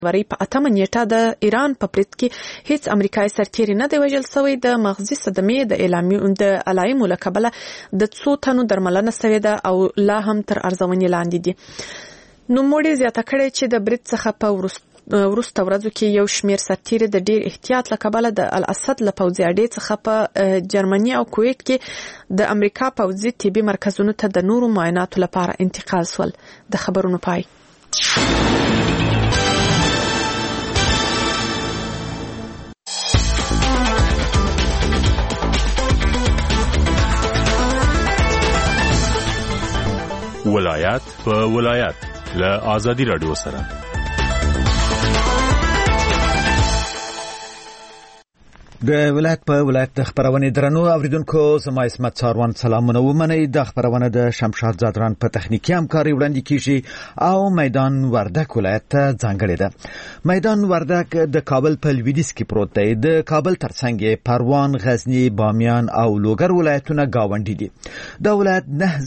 وری په 8 نیټه د ایران په برید کې هیڅ امریکایي سرتیری نه دی وژل شوی. د مغزي صدمې د اعلامیو د علایمو له کبله د څو تنو درملنه شوې ده او لا هم تر ارزونې لاندې دي. نو موږ زیاته کړې چې د برید څخه په وروسته ورځو کې یو شمیر سرتیری د ډیر احتیاط له کبله د الاسد له پوځي اډې څخه په جرمني او کویت کې د امریکا پوځي طبي مرکزونو ته د نورو معایناتو لپاره انتقال شول. د خبرونو پای. ولایت په ولایت له آزادی رادیو سره. د ولایت په ولایت خبرونه درنو اوریدونکو زما اسمت څاروان سلامونه ومنئ. د خبرونه د شمشاد زادران په تخنیکی همکاري وړاندې کیږي او میدان وردک ولایت ته ځانګړی ده. میدان وردک د کابل په لویدیځ کې پروت دی. د کابل ترڅنګ پروان، غزنی، بامیان او لوګر ولایتونه گاونډي دي. دا ولایت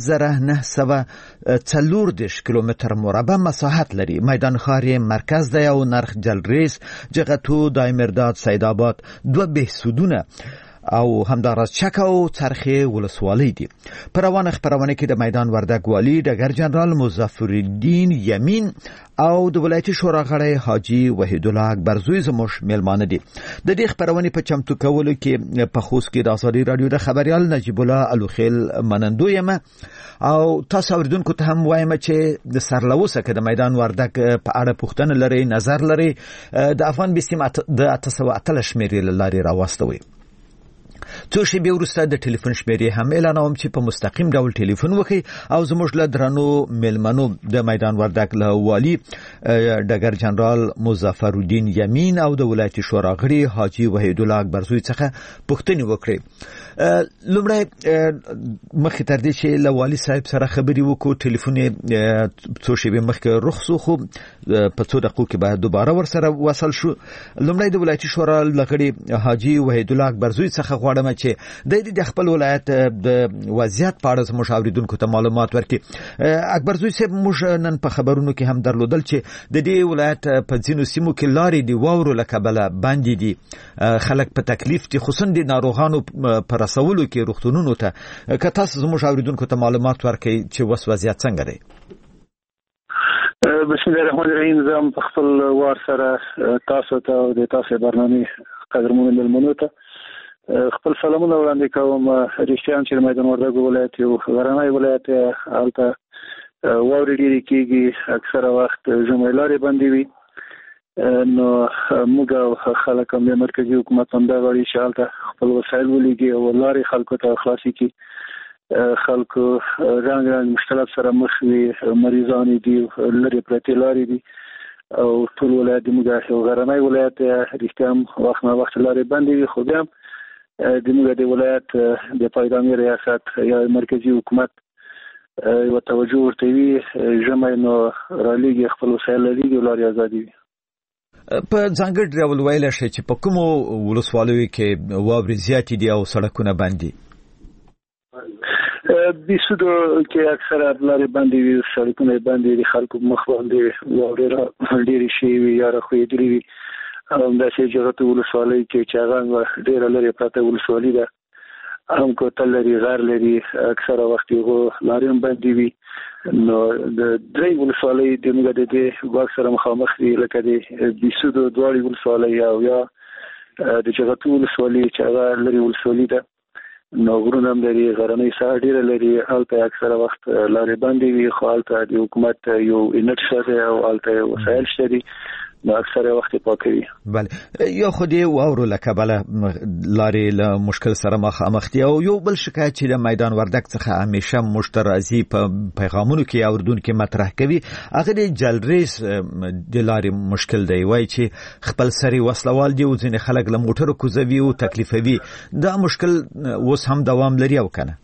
9940 کیلومتر مربع مساحت لري. میدان ښار مرکز دی او نرخ جلریز، جغتو، دایمرداد، سیدآباد، دوه سودونه او همداراز چک او څرخې ولسوالۍ دي. پروان خبرونه کې د میدان وردک والی ډګر جنرال مظفرالدین یمین او د ولایتي شورا غړی حاجی وحید الله اکبرزوی زموږ میلمانه دي. د دې خبرونه په چمتو کولو کې په خوست کې د آزادي رادیو د خبريال نجیب الله الوخیل منندو یم او تاسو اوریدونکو ته هم وایم چې د سرلوسه کې د میدان وردک په اړه پوښتنه لري، نظر لري، د افغان بسیم د 808 شمیرې لاري راوستوي. څو شېبې وروسته د ټلیفون شمیرې هم اعلانوم چې په مستقیم ډول ټلیفون وکړي او زموږ له درنو میلمنو د میدان وردک له والی ډګر جنرال مظفرالدین یمین او د ولایتي شورا غړي حاجی وحید الله اکبرزوی څخه پوښتنې وکړي. لومړی مخکې تر دې چې له والی صاحب سره خبرې وکړو، ټلیفون څو شېبې مخکې رخصو، خو په څو دقیقو کې به دوباره ورسره وصل شو. لومړی د ولایتي شورا غړي حاجی وحید الله اکبرزوی څخه غواړم چې د خپل ولایت د وضعیت په اړه زموږ اوریدونکو ته معلومات ورکړي. اکبرزوی صاحب، موږ نن په خبرونو کې هم درلودل چې د دې ولایت په ځینو سیمو کې لارې د واورو له کبله بندې دي، خلک په تکلیف دي، خصوصا د ناروغانو په رسولو کې روغتونونو ته. که تاسو زموږ اوریدونکو ته معلومات ورکړئ چې اوس وضعیت څنګه دی. بسم الله الرحمن الرحیم. زه په خپل وار سره تاسو ته او د تاسو برنامه قدرمنو ملمنو ته خپل سلامونه وړاندې کوم. رښتیا چې میدان وردک ولایت یو غرنی ولایت دی، هلته واورې ډېرې کېږي، اکثره وخت ژمی لارې بندې وي. نو موږ خلک هم د مرکزي حکومت هم دا غواړي چې هلته خپل وسایل ولیږي او لارې خلکو ته خلاصې کړي. خلکو رنګ رنګ مشکلات سره مخ وي، مریضان دي، لرې پرتې لارې دي او ټول ولایت موږ یو غرنی ولایت دی. رښتیا هم وخت نه وخت لارې بندې وي، خو بیا هم د موږ د ولایت د پایدامي ریاست یا مرکزي حکومت یو توجه ورته وي. ژمی نو رالیږي، خپل وسایل رالیږي او لارې ازادي وي. په ځانګړي ډول ویلی شئ چې په کومو ولسوالیو کې واورې زیاتې دي او سړکونه بند دي؟ بیسودو کې اکثره لارې بندې وي، سړکونه بند دي، خلکو مخ باندې واورې ډېرې شوې وي یا راښویېدلې وي. همداسې جغتو ولسوالۍ کې چې هغه ډېره لرې پرته ولسوالي ده، هم کوتل لري، غر لري، اکثره وخت هغو لارې هم بندې وي. نو د درې ولسوالۍ د موږ د دې ګواښ سره مخامخ دي، لکه د بیسودو دواړې ولسوالۍ او یا د جغتو ولسوالي چې هغه لرې ولسوالي ده. نو غرونه هم لري، غرنۍ ساحه ډېره لري، هلته اکثره وخت لارې بندې وي، خو هلته د حکومت یو انټ شته دی او هلته وسایل شته دي، نو اکثره وخت پاکوي. بله، یو خو دې واورو له کبله لارې له مشکل سره مخامخ دي او یو بل شکایت چې د میدان وردک څخه همیشه موږ ته راځي، په پیغامونو کې اوریدونکي مطرح کوي، هغه د جلریز د لارې مشکل دی. وایي چې خپل سري وسلوال دي او ځینې خلک له موټرو کوزوي او تکلیفوي. دا مشکل اوس هم دوام لري او کنه؟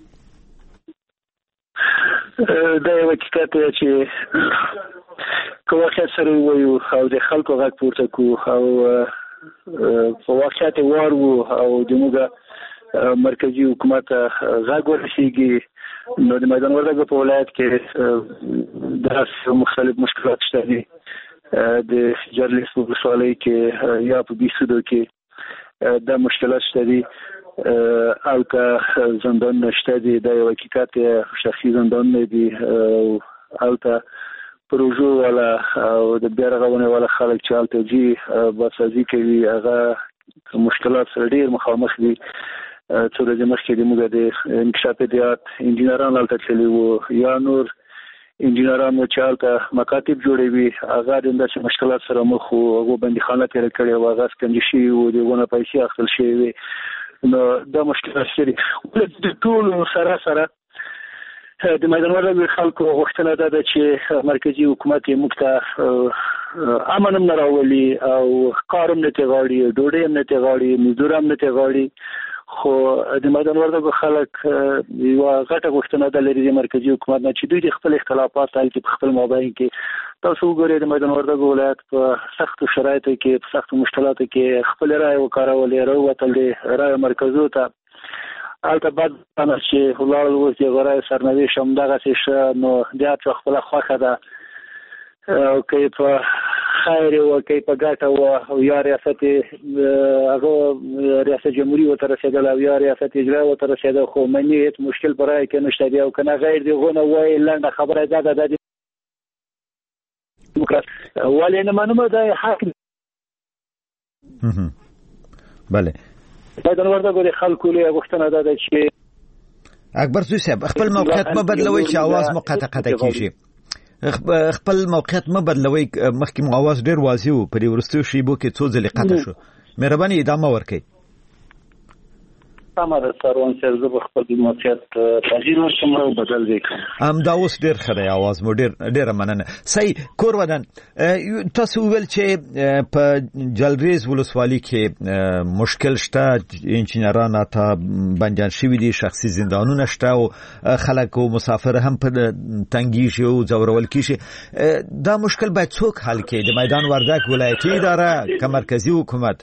دا یو حقیقت دی چې که واقعیت سره ووایو او د خلکو غږ پورته کړو او په واقعیت وار وو او د موږ مرکزي حکومت غږ ورسیږي، نو د میدان وردک په ولایت کې داسې مختلف مشکلات شته دي. د جرلیس په ولسوالۍ کې یا په بیسودو کې د مشکلات شته دي او که زندان نشته دي د یو حقیقت شخصي زندان نه دي او ته پروژو ولا او د بیا رغونې ولا خلک چې هلته ځي باسازي کوي هغه مشکلات سره ډېر مخامخ دي څو ورځې مخکې د موږ د انکشافیات انجینران هلته تللي وو یا نور انجینران چې هلته مکاتب جوړوي هغه د داسې مشکلات سره مخ وو هغو بندیخانه تېره کړې وه هغه سکنجې شوي وو د هغو نه پیسې اخیستل شوې وې نو دا مشکلات شته دي د ټولو سره د میدان وردګو خلکو غوښتنه دا ده چې مرکزي حکومت یې موږ ته امن هم نه راولي او کار هم نه ترې غواړي ډوډۍ هم نه ترې غواړي مزدور هم نه ترې غواړي خو د میدان وردګو خلک یوه غټه غوښتنه ده لري د مرکزي حکومت نه چې دوی د خپل اختلافات هلته په خپل مابین کې تاسو وګورئ د میدان وردګو ولایت په سختو شرایطو کې په سختو مشکلاتو کې خپل رایې وکارولې راووتل د رایو مرکزو ته هلته بعد چې ولاړل اوس د هغه رایې سرنوشت همدغسې ښه نو د هر چا خپله خوښه ده او که یې په خیر وه که یې په ګټه وه او یا ریاست هغه ریاست جمهوري ورته رسېدل او یا ریاست اجرا ورته رسېدل خو مني هېڅ مشکل په رایې کې نشته دی او که نه غیر د هغو نه وایي لنډه خبره دا ده دا د ډیموکراسي ولې نه منمه دا حق دی بله میدان وردګو د خلکو لویه غوښتنه دا ده چې اکبر زوی صاحب خپل موقعیت مه بدلوئ چې اواز مو قطع کېږي خپل موقعیت مه بدلوئ مخکې مو اواز ډېر واضح و په دې وروستیو شیبو کې څو ځلې قطع شو مهرباني ادامه ورکړئ سمه ده سروان صاحب زه به خپل موقعیت تغییر ورکړم او بدل دې کړم همدا اوس ډېر ښه دی اواز مو ډېره مننه صحیح کور ودان تاسو وویل چې په جلریز ولسوالي کې مشکل شته انجینران ته بندیان شوي دي شخصي زندانونه شته او خلک او مسافر هم په تنګیږي او ځورول کېږي دا مشکل باید څوک حل کړي د میدان وردګ ولایتي اداره که مرکزي حکومت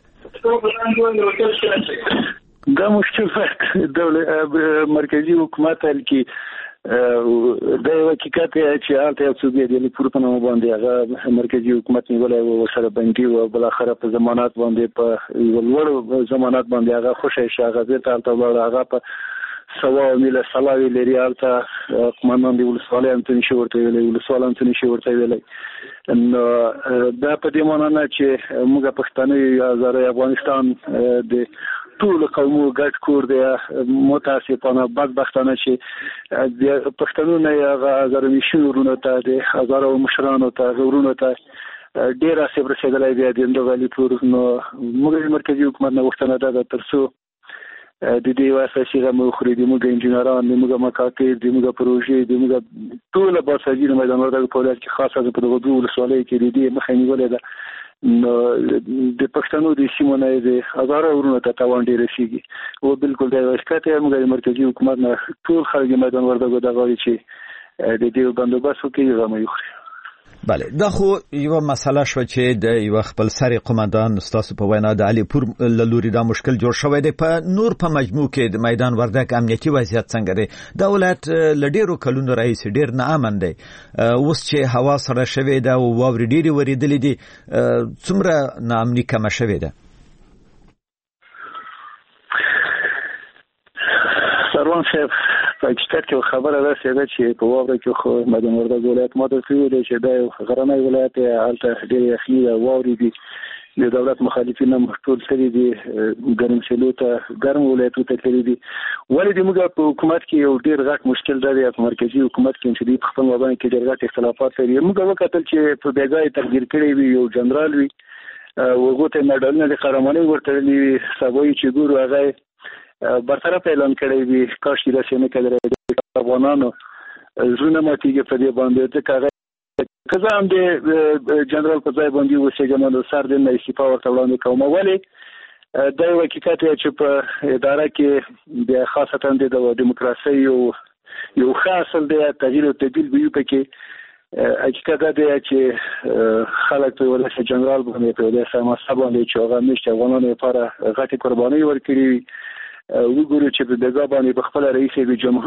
دا مشکل د مرکزي حکومت حل کړي دا یو حقیقت دی چې هلته یو څوک دی د لیپور په نامه باندې هغه مرکزي حکومت نیولی و ورسره بندي و بالاخره په ضمانت باندې په یوه لوړ ضمانت باندې هغه خوشی شي هغه بېرته هلته ولاړ هغه په سوا میله سلاوي لري هلته قمندان د ولسوالۍ همتوني شي ورته ویلی ولسوال همتوني شي ورته ویلی نو دا په دې معنا نه چې موږ پښتانه یا هزاره افغانستان د ټول قومو ګډ کور دی متاسفانه بدبختانه چې د پښتنو نه هغه هزاره میشونو ورونو ته د هزاره مشرانو ته ورونو ته ډېر آسیب رسېدلی دی د همدغه لیپور نو موږ د مرکزي حکومت نه غوښتنه دا ده تر څو د دې یو اساسي غم وخوري د موږ انجینران د موږ مکاتب د موږ پروژې د موږ ټوله باسازي د میدان وردګو په ولایت کې خاصه په دغه دوو ولسوالیو کې د دې مخه نیولې ده نو د پښتنو د سیمو نه د هزاره ورونو ته تاوان ډېر رسېږي او بالکل د اشکات موږ د مرکزي حکومت نه ټول خلک د میدان وردګو د غواړي چې د دې بندوبست وکړي غم وخوري بله دا خو یو مسله شو چې د یو خپل سری قومندان ستاسو په وینا د علي پور لوري دا مشکل جوړ شوی دی په نور په مجموع کې د میدان وردګ امنیتي وضعیت څنګه دی دا ولایت لډیرو کلونو راهیسې ډیر نه امن دی اوس چې هوا سره شوی ده او واورې ډیرې ورېدلې دي څومره ناامني کمه شوې ده سروان صاحب په حقیقت کې خبره داسې ده چې په واوره کې خو میدان وردګ ولایت ما درته ویلي چې دا یو غرنی ولایت دی هلته ډېرې یخني ده واورې دي د دولت مخالفین هم ټول تللي دي ګرمسېلو ته ګرم ولایتو ته تللي دي ولې د موږ په حکومت کې یو ډېر غټ مشکل دا دی په مرکزي حکومت کې چې دوی په خپل مابین کې ډېر غټ اختلافات لري موږ وکتل چې په بې ځایه تقدیر کړی وي یو جنرال وي هغو ته مډالونه د قهرمانۍ ورتړلي وي سبا یې چې ګورو هغه برطرف اعلان کړی وي کاش چې داسې نه کېدلی افغانانو زړونه ماتېږي په دې باندې ځکه هغه که زه هم د جنرال په ځای باندې اوسېږم نو سر دې نه استعفا ورته وړاندې کوم ولې دا یو حقیقت دی چې په اداره کې بیا خاصتا د ډیموکراسۍ یو ښه اصل دی تغییر او تبدیل به وي پکې حقیقت دا دی چې خلک په ولایت جنرال باندې په ولایت حماسه باندې چې هغه میشت افغانانو لپاره غټې قربانۍ ورکړي وي وګورو چې په دغه باندې په خپل رئیس جمهور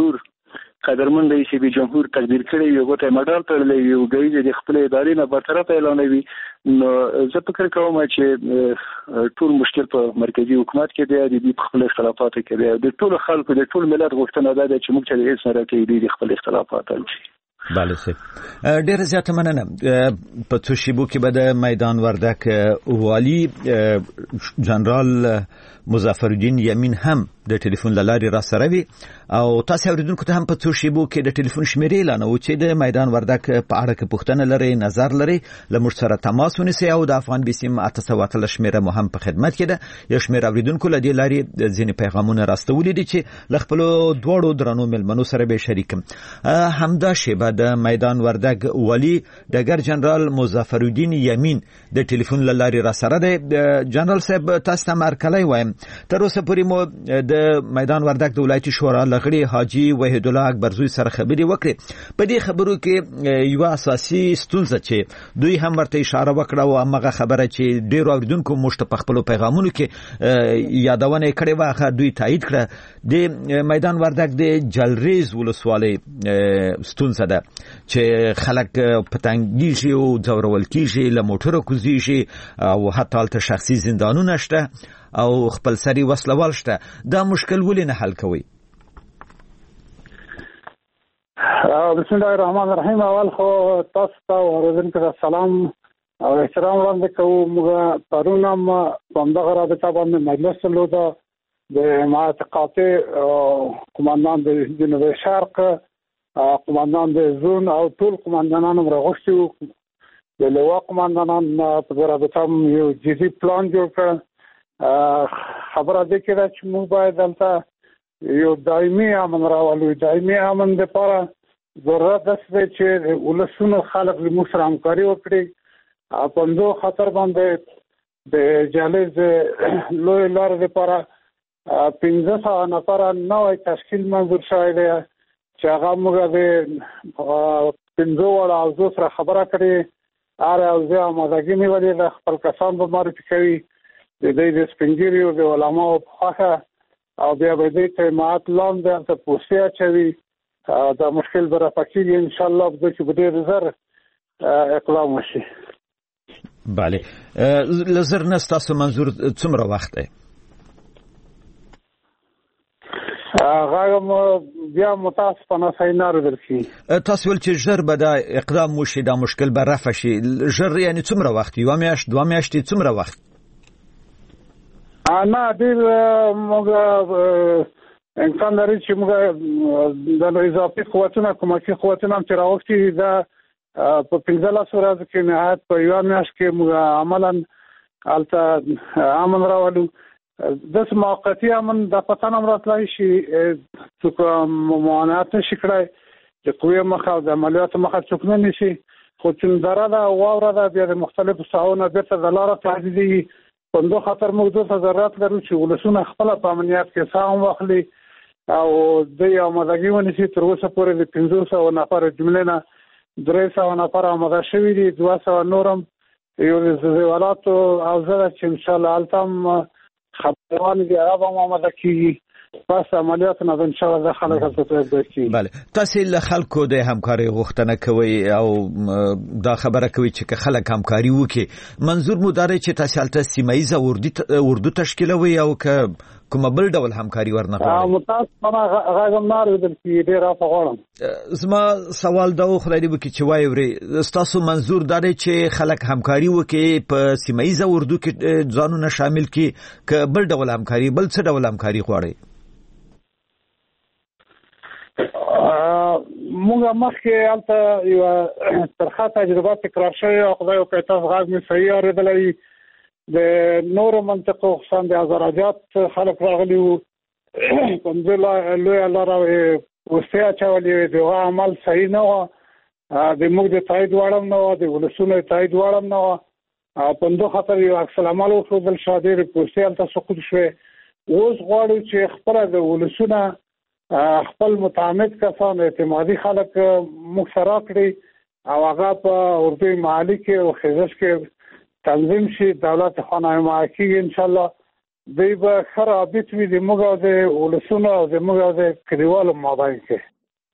قدرمن رئیس جمهور تقدیر کړی یو غوټه مډال تړلی یو غوړي د خپل ادارې نه برطرف اعلانوي نو زه فکر کوم چې ټول مشکل په مرکزی حکومت کې دی د خپل اختلافاتو کې دی د ټول خلکو د ټول ملت غوښتنه ده چې موږ چې هیڅ نه راکې د خپل اختلافات حل شي. بله سه ډیر زیاته مننه. په څو شیبو کې به د میدان وردک والی جنرال مظفر الدین یمین هم د ټلیفون لارې را سره وي او تاسو اوریدونکو ته هم په څو شیبو کې د ټلیفون شمیرې اعلان او چې د میدان وردک په اړه کې پوښتنه لري نظر لري لمر سره تماس ونیسي او د افغان بي سي 800 شمیره مو هم په خدمت کې ده. یو شمیر اوریدونکو لدی لارې ځینې پیغامونه راستولي دي چې لخپل دوړو درنو ملمنو سره به شریکم. همدا شیبه د میدان وردک والی ډګر جنرال مظفر الدین یمین د ټلیفون لارې را سره ده. جنرال صاحب تاسو ته مرکلای وایم تر اوسه پورې مو د میدان وردک د ولایتي شورا لغړي حاجی وحید الله اکبرزوی سره خبري وکړي. په دې خبرو کې یو اساسي ستونزه چې دوی هم ورته اشاره وکړه او هغه خبره چې ډیر اوریدونکو مشت په خپل پیغامونو کې یادونه کړې واخه دوی تایید کړه د میدان وردک د جلریز ولسوالۍ ستونزه ده چې خلک پتنګیږي او ځورول کیږي له موټرو کوزيږي او حتی الته شخصي زندانونه شته او خپل سری وسلوال شته. دا مشکل ولې نه حل کوي؟ بسم الله الرحمن الرحیم. اول خو تاسو ته اوریدونکو ته سلام او احترام وړاندې کوم. موږ پرون هم په همدغه رابطه باندې مجلس درلود د معهد قاطع قماندان د جنوب شرق قماندان د زون او ټول قماندانانو راغوښتي وو. د لوا قماندانان په رابطه یو جدي پلان جوړ کړ. خبره ده کې چې موږ باید دلته یو دایمي امن راولو. دایمي امن لپاره ضرورت ده چې ولسونو خلک له موږ سره همکاري وکړي. په همدغه خاطر باندې د جهلیز لوی لارې لپاره 1500 نفره نوی تشکیل منظور شوی دی چې هغه موږ د 15 وړو حوزو سره خبره کړې. هر حوزې آمادګي نیولې ده، خپل کسان به معرفي کوي د دې د سپینګیریو د علماو په خواخه او بیا به دې ته ماعت لاندې ته پوسیا چوي. دا مشکل به راپکیږي ان شاء الله به چې به ډېر زر اقدام وشي. بله لزر نستاسو منظور څومره وخت دی؟ غاغم بیا متاسفانه سینار درکې. تاسو ول چې ژر به دا اقدام وشي دا مشکل به رفع شي. ژر یعنی څومره وخت؟ یو میاشت، دوه میاشتې، څومره وخت؟ نه ډېر موږ امکان لري چې موږ د اضافي قوتونه کومکي قوتونه هم چې راوښتي دا په 15 ورځو کې نهایت په یو میاشت کې موږ عملاً هلته امن راولو. داسې موقتي امن د پتن هم راتلی شي څوک ممانعت نشي کړی چې قوې مخه او د عملیاتو مخه څوک نه نیسي. خو چندره ده واوره ده بیا د مختلفو ساحو نه بیرته د لاره تعدیدېږي. په همدغه خاطر موږ دلته ضرورت لرو چې ولسونه خپله په امنیت کې ساه هم واخلي او دوی آمادګي ونیسي. تر اوسه پورې د 500 نفر جملې نه 300 نفر آماده شوي دي. 200 نور هم یو د زیوالاتو حوزه ده چې انشاءالله هلته هم خبروان دي هغه هم آماده کېږي. بس عملیات نه ان شاء الله د خلک هڅه کوي. بله تاسو له خلکو د همکاري غوښتنه کوي او دا خبره کوي چې خلک همکاري وکړي. منظور مو دا چې تاسو هلته سیمایي اردو تشکیلوي او کوم بل ډول همکاري ورنه غواړي؟ متاسفانه غاغم نه اورېدل کېږي. ډېر عفو غواړم. زما سوال دا خدای دې وکړي چې وایي ورې ستاسو منظور دا دی چې خلک همکاري وکړي په سیمایي اردو کې ځانونه شامل کړي که بل ډول همکاري بل څه ډول همکاري غواړي؟ موږ مخکې هلته یوه ترخه تجربه تکرار شوې او خدای وکړي تاسو غږ مې صحیح اورېدلی. د نورو منطقو خصوصا د هزارجات خلک راغلي وو. په همدې لویه لاره وسې اچولې وې. د هغه عمل صحیح نه وه. د موږ د تایید وړ هم نه وه، د ولسونو د تایید وړ هم نه وه. په همدغه خاطر یو عکس العمل وښودل شو. ډېرې پوستې هلته سقوط شوې. اوس غواړو چې خپله د ولسونه خپل متعمد کسان اعتمادي خلک موږ سره کړي او هغه په اردو محلي کې او خیزش کې تنظیم شي. دولت خانه معاکي ان شاء الله دوی به ښه رابط وي د موږ او د ولسونو او د موږ او د کلیوالو مابین کې.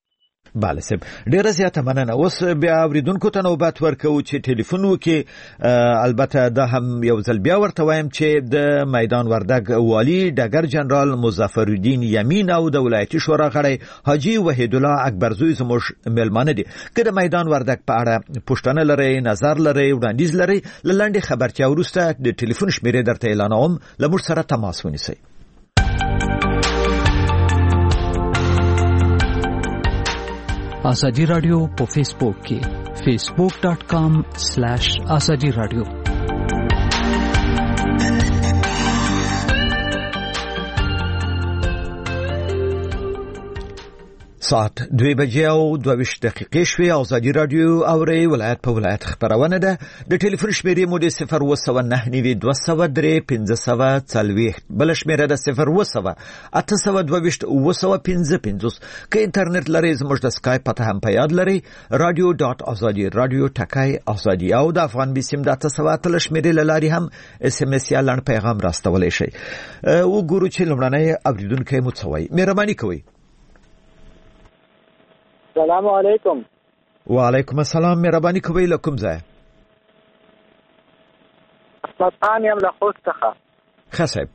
بله سم ډیره زیاته مننه. اوس بیا اوریدونکو ته نوبت ورکوو چې ټلیفون وکړي. البته دا هم یو ځل بیا ورته وایم چې د میدان وردګ والي ډګر جنرال مظفر الدین یمین او د ولایتي شورا غړی حاجی وحید الله اکبرزوی زموږ مېلمانه دي. که د میدان وردګ په اړه پوښتنه لرئ، نظر لرئ، وړاندیز لرئ، له لنډې خبرتیا وروسته د ټلیفون شمیرې درته اعلانوم، له موږ سره تماس ونیسئ. آزادی رادیو په فیسبوک کې facebook.com/azadi radio. ساعت 2:22 شوي. آزادی رادیو اوري ولایت په ولایت خبرونه ده. د ټلیفون شمیرې مو د 019921540 بل شمیره ده 0802822 که انټرنیټ لرئ زموږ د اسکایپ پته هم په یاد لرئ radio.azadi radio ټکای ازادي او د افغان بسم د 800 شمیرې لاري هم اس ام اس یا لړ پیغام راستولای شي. وګورو چې لمړنۍ اوریدونکو مو څوي. مهرباني کوئ. السلام علیکم. وعلیکم السلام. مهرباني کوئ. لکم ځای احمد خان یم له خوست څخه. ښه صاحب.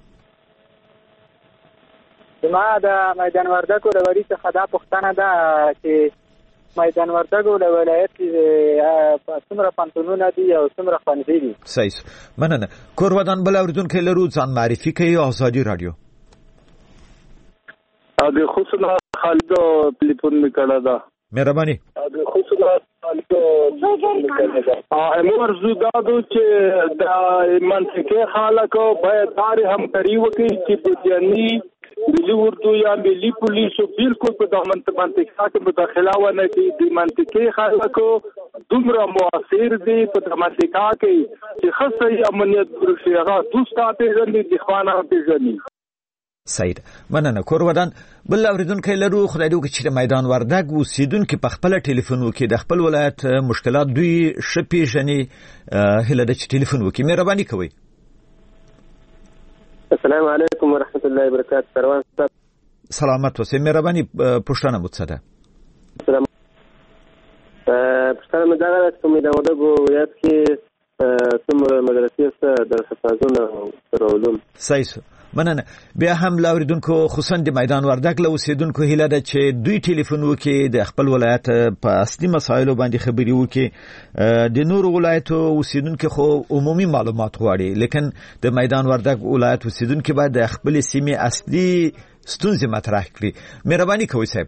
زما د میدان وردګو د وړي څخه دا پوښتنه ده چې میدان وردګو د ولایت څومره پانتونونه دي او څومره ښوونځي دي؟ صحیح. مننه. کور ودان بل اوریدونکو لرو ځان معرفي کوي. آزادی رادیو. د خصوصا خالد ټلیفون میکړه دا. مهرباني. د خصوصا خالد امر زودادو چې د منطقه خلکو باید دار هم کری وکړي چې په جنی ملي اردو یا ملي پولیسو بالکل په دغه منطقه کې مداخله ونه کوي. د منطقه خلکو دومره مؤثر دي په منطقه کې چې خاصه امنیت ورشي هغه دوستاته ځنی د خوانه پیژني. سید مننه. کور ودان بل اوریدونکو لرو. خدای دې وکړي چې میدان وردګ اوسیدونکو په خپل ټلیفون وکړي د خپل ولایت مشکلات دوی شپېژني. هله د ټلیفون وکړي. مهرباني کوئ. السلام علیکم ورحمت الله وبرکاته. پروان صاحب سلامت اوسئ. مهرباني پوښتنه مو څه ده؟ سلام. پوښتنه مې دا ده چې میدان وردګ ولایت کې څومره مدرسې شته د حفاظونه سره علوم؟ صحیح. مننه. بیا هم لاوریدونکو خصوصا د میدان وردګ له اوسیدونکو هیله ده چې دوی ټلیفون وکړي د خپل ولایت په اصلي مسایلو باندې خبري وکړي. د نورو ولایتو اوسیدونکو خو عمومي معلومات غواړي، لیکن د میدان وردګ ولایت اوسیدونکو باید د خپل سیمې اصلي ستونزې مطرح کړي. مهرباني کوئ صاحب.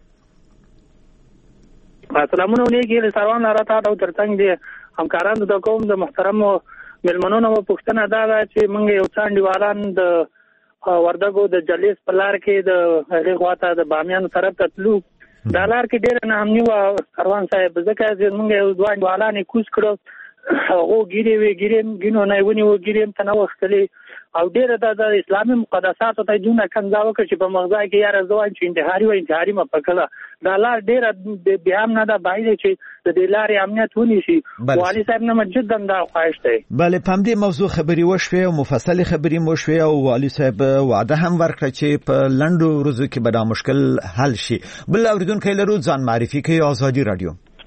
سلامونه علیکم. سروان راته او ترڅنګ دي همکارانو د کوم د محترم ملمنونو پوښتنه دا ده چې موږ یو څاندیوالان د وردګو د جلیس په لار کې د هغه غواته د بامیان طرف ته تلو. دا لار کې ډېر نه همني و سروان صاحب ځکه چې موږ یو ځوان والانه کوس کړو هغه ګیریم ګینو نه ونی و ګیریم تنه وختلی او ډېر د اسلامي مقدساتو ته جون کنځاو چې په مغزا کې یاره ځوان چې انتحاري و انتحاري مپکله. دا لار ډېر بیا هم نه ده باید چې د دې لارې امنیت ونیسي. والي صاحب نه جدا دا خواهش دی. بله په همدې موضوع خبرې وشوې او مفصلې خبرې مو شوې او والي صاحب وعده هم ورکړه چې په لنډو ورځو کې به دا مشکل حل شي. بل اوریدونکو لرو ځان معرفي کوي. آزادی رادیو.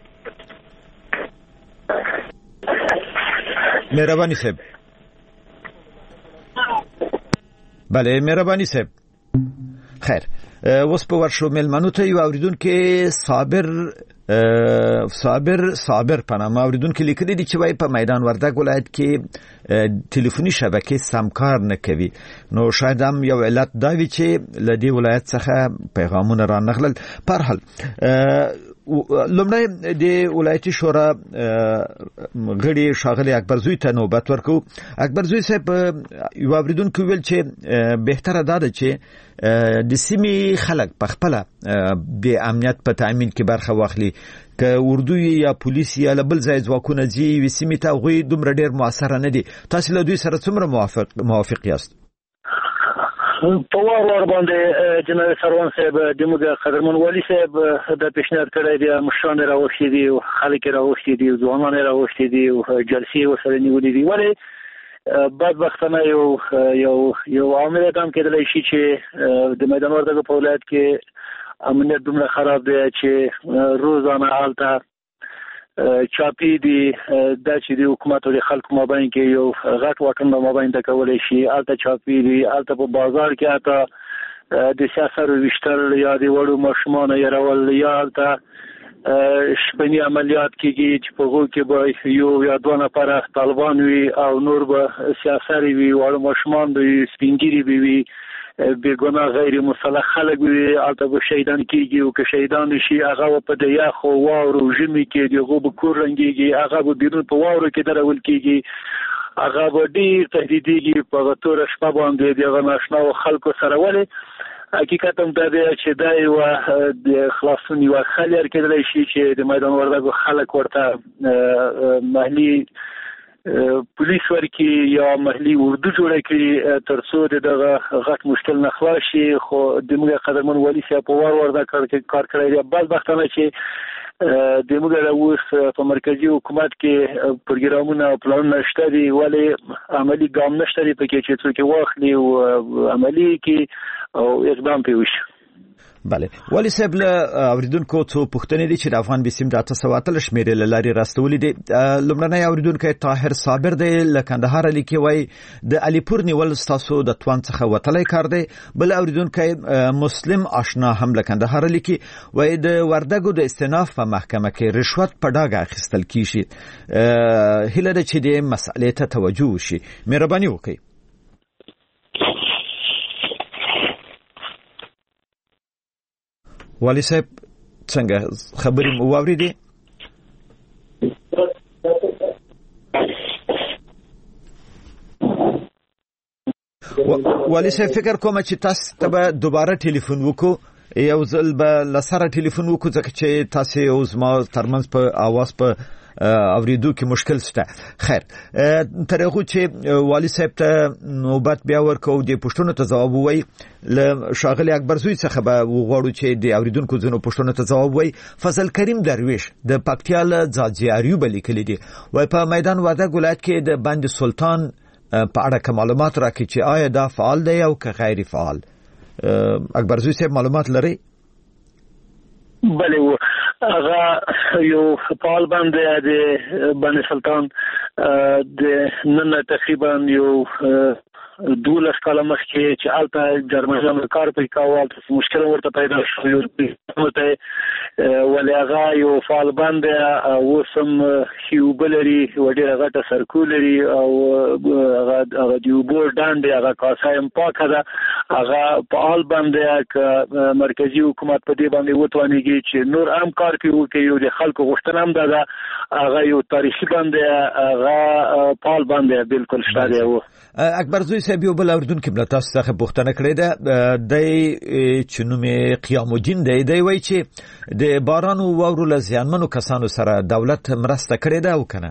مهرباني صاحب. بله مهرباني صاحب. خیر. اوس په ورشو ملمنو ته یو اوریدونکو صابر په نامه اوریدونکو لیکلي دي چې وایي په میدان وردګ ولایت کې ټلیفوني شبکې سمکار نه کوي. نو شاید هم یو علت دا وي چې له دې ولایت څخه پیغامونه را نغلل. په هر حال لومړی د ولایتي شورا غړي ښاغلي اکبرزوی ته نوبت ورکو. اکبرزوی صاحب یو اوریدونکو ویل چې بهتره ده چې د سیمې خلک په خپل د امنیت په تامین کې برخه واخلي. که اردو یا پولیس یا بل ځای ځواکونه ځي وي سیمې ته هغوی دومره ډېر مؤثر نه دي. تاسو له دوی سره څومره موافق یاست؟ په وار باندې جناب سروان صاحب د موږ قدرمن والي صاحب د پیشنهاد کړی دی. مشران راوښتي دي، خلک راوښتي دي، ځوانان راوښتي دي، جلسې ورسره نیولې دي. ولې بدبختانه یو عامل هم کېدلی شي چې د میدان وردګ په ولایت کې امنیت دومره خراب دی چې روزانه حالته چاپی دی د چې د حکومت او د خلکو مابین کې یو غټ واټن په مابین د کولای شي الته چاپی دی الته په بازار کې اته د سیاست وشتل یا د وړو ماشومان يرول یا الته شپنی عملیات کېږي چې په هغه کې به یو یا دوه نفر طالبان وي او نور به سیاست وي وړو ماشومان به سپینګری وي بیگناه غیر مسلح خلق وي البته به شهیدان کیږي او که شهیدان شي هغه په د یخ او واورو ژمي کې دغه به کور رنګيږي هغه به بیرون په واورو کې درول کیږي هغه به ډیر تهدیديږي په تور شپه باندې دغه ناشنا خلکو سره ولې حقیقت هم دا دی چې دا یو د خلاصون یو خلیر کېدلی شي چې د میدان وردګو خلک ورته محلي پولیس ورکی یا محلي اردو جوړه کړي ترڅو دغه غټ مشکل نه خلاص شي خو د موږ قدرمن ولی صاحب په وردا کار کړی دی بدبختانه چې د موږ د اوس په مرکزی حکومت کې پروګرامونه او پلانونه شته دي ولی عملی ګام نشته دي پکې چې څوک واخلي او عملی کې او اقدام پیوش بله ولی صاحب له اوریدونکو څو پوښتنې دي چې د افغان بسیم د 800 شمیرې لاري راستولې دي لومړنی اوریدونکو طاهر صابر دی له کندهار لیکي وای د علیپور نیول تاسو د توان څخه وتلای کار دی بل اوریدونکو مسلم آشنا هم له کندهار لیکي وای د وردګو د استئناف په محکمه کې رشوت په ډاګه اخیستل کیږي هله د چې د مسئلې ته توجه وشي مهرباني وکړئ والی صاحب څنګه خبرې مو واوریدې والی صاحب فکر کوم چې تاسو ته دوباره ټلیفون وکړو یو ځل به لسره ټلیفون وکړو ځکه چې تاسو اوس ما ترمنځ په आवाज په اوریدو کې مشکل شته خیر تر هغه چې والی صاحب ته نوبت بیا ورکو د پښتون ته جواب وای ل شاغلی اکبر زوی څخه به وغوړو چې د اوریدونکو زنو پښتون ته جواب وای فضل کریم درویش د پکتیال ځاځیاریو بلیکل دي وای په میدان وردګ ولایت کې د بند سلطان په اړه معلومات راکړي چې آیا دا فعال دی او که غیر فعال اکبر زوی صاحب معلومات لري بله هغه یو فعال باندې د بند سلطان د نن تقریبا یو 12 کاله مخکې چې الته جرمنیانو کار پرې کاوه الته مشکل ورته پیدا شو ولې هغه یو فعال باندې اوسم هیوبلري وړي غټه سرکولري او هغه دیوبور داندې هغه کاسایم پاکه ده هغه فعال باندې مرکزی حکومت په دې باندې وتوانیږي چې نور عام کار کوي یو د خلکو غوښتنه هم ده هغه یو تاریخي باندې هغه فعال باندې بالکل شته و اکبر زوی صاحب یو بل اوردونکو بل تاسو څخه پوښتنه کړې ده د چنومه قیام الدین دی وای چې د باران او واورو له زیانمنو کسانو سره دولت مرسته کړې ده او کنه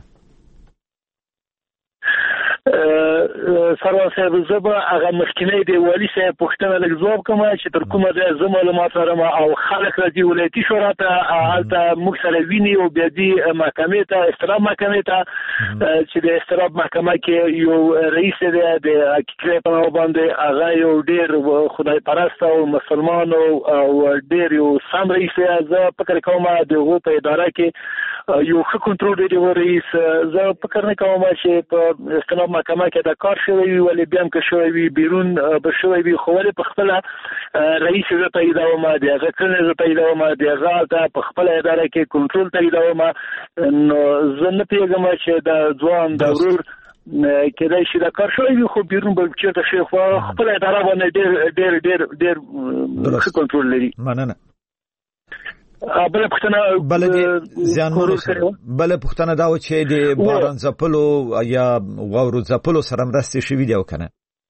سروان صاحب زبا هغه مخکنی دی والی صاحب پښتنه لږ ځواب کوم چې تر کومه د زمو معلومات لرم او خلک راځي ولایتي شورا ته حالت مکسره ویني او بیا دي محکمې ته استراب محکمې ته چې د استراب محکمه کې یو رئیس دی د حقیقت په باندې هغه یو ډیر خدای پرست او مسلمان او ډیر یو سم رئیس زه فکر کوم دغه په اداره کې یو ښه کنټرول دی رئیس زه فکر نه کوم چې په استراب محکمه کې دا کار شوی ولې بیا هم که شوی وي بیرون به شوی وي خو ولې په خپله رئیس زه تاییدوم د هغه کړنې زه تاییدوم د هغه ته په خپله اداره کې کنټرول تاییدوم نو زه نه پوهېږم چې د ځوان د ورور کېدای شي دا کار شوی وي خو بیرون به چېرته شي خو خپله اداره باندې ډېر ډېر ډېر ښه کنټرول لري مننه بل پښتنه بل زیانمنو سره بل پښتنه دا و چې د باران زپلو یا واورو زپلو سره مرسته شوی دی او کنه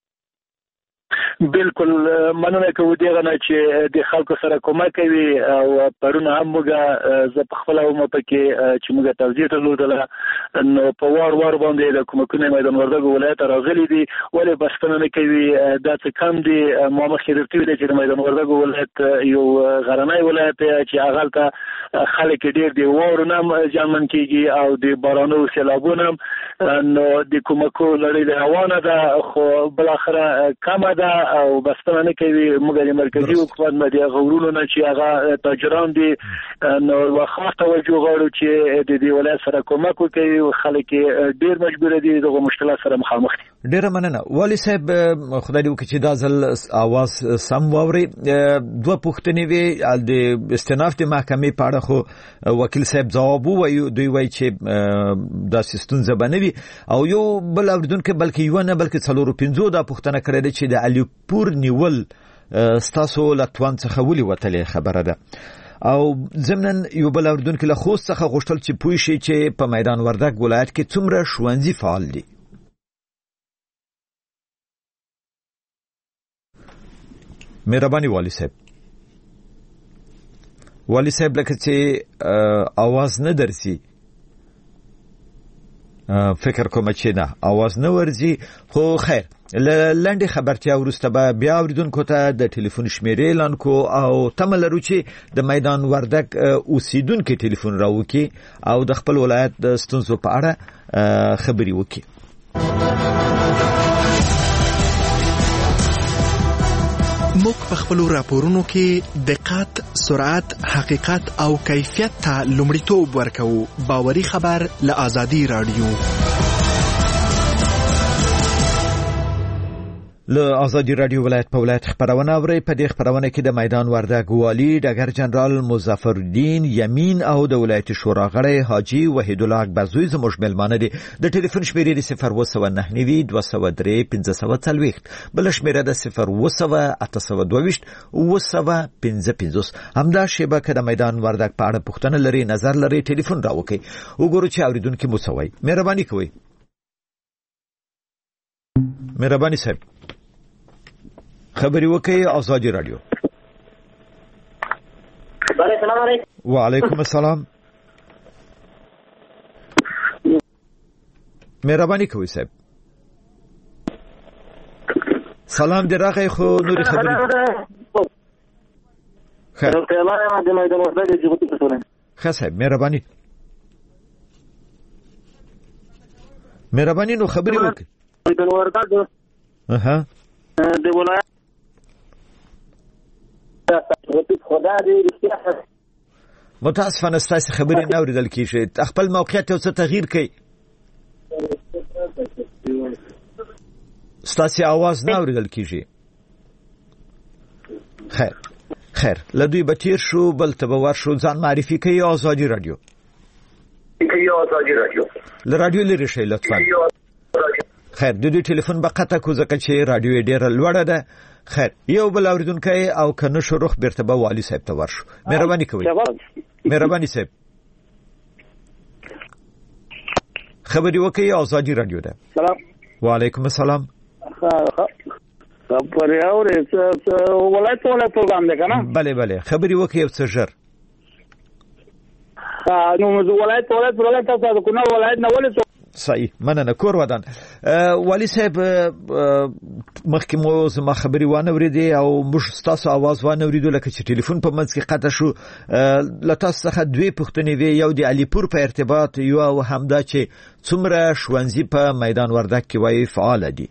بالکل مننه کوم دغه نه چې د خلکو سره کومک کوي او پرونه هم موږ ز په خپل او مپکې چې موږ توضیح درلودله نو په وار باندې د کومکونه میدان وردګ ولایت راغلي دي ولې بسنه نه کوي دا څه کم دي ما مخکې درته ویل چې میدان وردګ ولایت یو غرنۍ ولایت چې هغه ته خلک ډیر دی وور نه ځامن کیږي او د بارانو سیلابونه نو د کومکو لړۍ روانه ده خو بل اخره کم ده او بسنه نه کوي موږ د مرکزی حکومت مدیا غوړونو نه چې هغه تاجران دي نو واخا توجه غواړو چې د دې ولایت سره کومک وکړي او خلک ډیر مجبور دي دغه مشکلات سره مخامخ دي. ډیر مننه والي صاحب، خدای دې وکړي چې دا ځل اواز سم واوري. دوه پوښتنې وي د استناف د محکمې په اړه، خو وکیل صاحب ځواب وایي، دوی وایي چې دا سیستم زبنوي او یو بل اوریدونکو بلکې یو نه بلکې 4-5 دا پوښتنه کړې ده چې د علیپور نیول ستاسو لټوان څخه ولې وتلې خبره ده، او ضمن یو بل اوریدونکو له خوست څخه غوښتل چې پوه شي چې په میدان وردګ ولایت کې څومره ښوونځي فعال دي. مهرباني والي صاحب لکه چې आवाज نه درسي، فکر کوم چې نه आवाज نه ورځي، خو خیر لنډه خبرتیا ورسته به بیا اوریدونکو ته د ټلیفون شمیرې اعلان کو او تمه لرو چې د میدان وردګ اوسیدونکو ټلیفون راوکي او د خپل ولایت د ستونزو په اړه خبري وکړي. موږ په خپل راپورونو کې دقت، سرعت، حقیقت او کیفیت ته لومړیتوب ورکوو. باوري خبر له آزادي رادیو. له آزادي رادیو ولایت په ولایت خبرونه اوري. په دې خبرونه کې د میدان وردګ والي ډګر جنرال مظفر الدین یمین او د ولایت شورا غړی حاجی وحید الله اکبرزوی زموږ ملمانه دي. د ټلیفون شمیرې 029920540 بل شمیره د 01822 همدا شبکه د میدان وردګ په اړه پوښتنه لري، نظر لري، ټلیفون راوکي. وګورو چې اوریدونکو مو سوي. مهرباني کوئ. مهرباني صاحب خبري وکي آزادي رادیو. السلام علیکم. وعلیکم السلام. مهرباني کوئ صاحب. سلام دی راغی خو نوري خبري. خیر. خیر صاحب مهرباني نو خبري وکي. اها د ولایت خدا دې رښتیا متاسفانه ستاسو خبرې نه اوریدل کیږي. خپل موقعیت او څه تغییر کړئ. ستاسو आवाज نه اوریدل کیږي. خیر لدوی بتیر شو بل تبور شو. ځان معرفي کوي. آزادي رادیو له رادیو لري شي لطفا. خیر د دې ټلیفون به قطع کو ځکه چې رادیو ډیره لوړه ده. خیر یو بل اوریدونکو او کنه شروخ برتبه والی صاحب ته ورشو. مهرباني کوئ. مهرباني صاحب خبري وکي. آزادي رادیو ده. سلام. وعلیکم السلام. خبري اورې ولایت پروګرام ده کنه؟ بله خبري وکي او څه ژر. نو ولایت تاسو کو نه ولایت نه ولې صحیح مننه. کور ودان والی صاحب مخکې مو زما خبرې وانه ورېدې او موږ تاسو आवाज وانه ورېدو لکه چې ټلیفون په منځ کې قطع شو. لته څخه دوه پوښتنې وي. یو د علیپور په ارتباط، یو همدا چې څومره ښوونځي په میدان وردګ کې وایي فعال دي.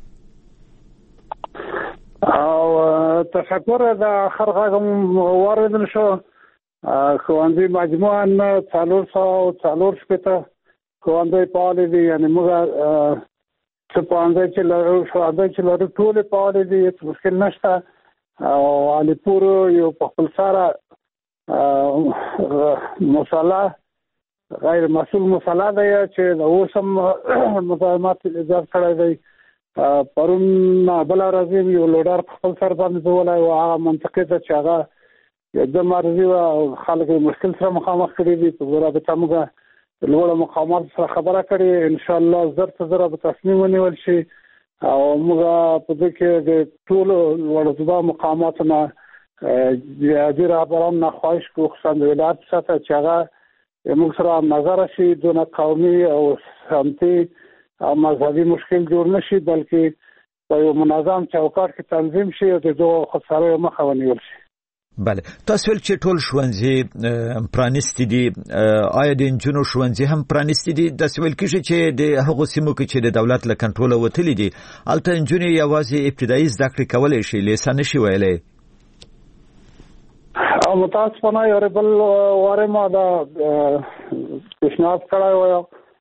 او تفکر د خرغم واردل شو ښوونځي مجموعاً 400 شپته ښوونځي فعال دي. یعنی موږ څه ښوونځي چې لرو ټول فعال دي، هیڅ مشکل نشته. او علیپور یو په خپل سره مصالح غیر مسؤل مصالح دی چې اوسم مزاحمت اجازه کړی دی. پرون بل راځي یو لوډر په خپل سر باندې ولای او هغه منطقه ته چې هغه د مرزي او خلک مشکل سره مخامخ کړي دي. په ورته تمګه لوړ مقامات سره خبره کړي. ان شاء الله زر به تصمیم ونیول شي او موږ په دې کې د ټول ورځبا مقاماتنا د رهبران نه خواهش کوو خصوصا د ولایت څخه چې هغه موږ سره نظر شي دونه قومي او سمتي او مذهبي مشکل جوړ نشي، بلکې په یو منظم چوکاټ کې تنظیم شي او د دوه خسارو مخه ونیول شي. بله تاسو ول چې ټول ښوونځي پرانیستي دي آیا د انجونو ښوونځي هم پرانیستي دي د سویل کې چې د هغو سیمو کې چې د دولت له کنټروله وتلي دي البته انجونې یوازې ابتدایي زده کړې کولای شي لیسانس نشي ویلای متاسفانه یو بل واره ما دا پیشنهاد کړی و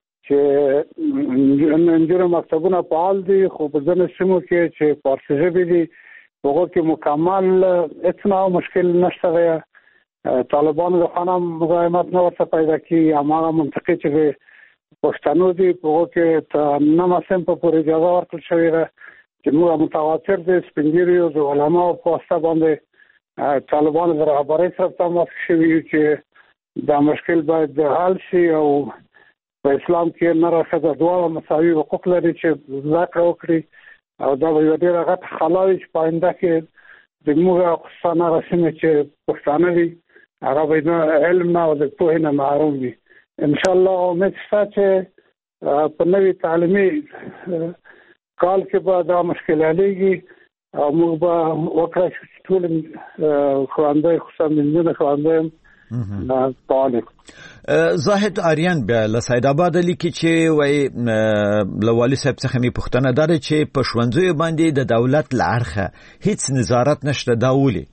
چې انجونو مکتبونه فعال دي خو په ځینو سیمو کې چې فارسي ژبې دي هغه کې مکمل اتنا مشکل نشته دی طالبان د خانم مزاحمت نه ورته پیدا کی هغه منطقي چې پښتنو دي هغه کې نه مسم په پوره اجازه ورکړل شوې ده چې موږ متواتر دي سپینګریو د علماء په واسطه باندې طالبان د رهبرۍ سره تماس شوي چې دا مشکل باید حل شي او په اسلام کې نه راځي دواړه مساوي حقوق لري چې ذکر وکړي او دا یو ډیر غټ خلاوي چې پاینده کې د موږ خصانه رسمه چې پښتانه دي هغه به علم نه او د پوهې نه محروم دي ان شاء الله امید شته چې په نوي تعلیمي کال کې به دا مشکل حلېږي او موږ به وکړو چې ټول خواندای خصوصا منځنه خواندای فعال زاهد آریان بیا له سید آباد لیکي چې وای لوالي صاحب څخه می پوښتنه ده چې په ښوونځیو باندې د دولت لارخه هیڅ نظارت نشته دا ولي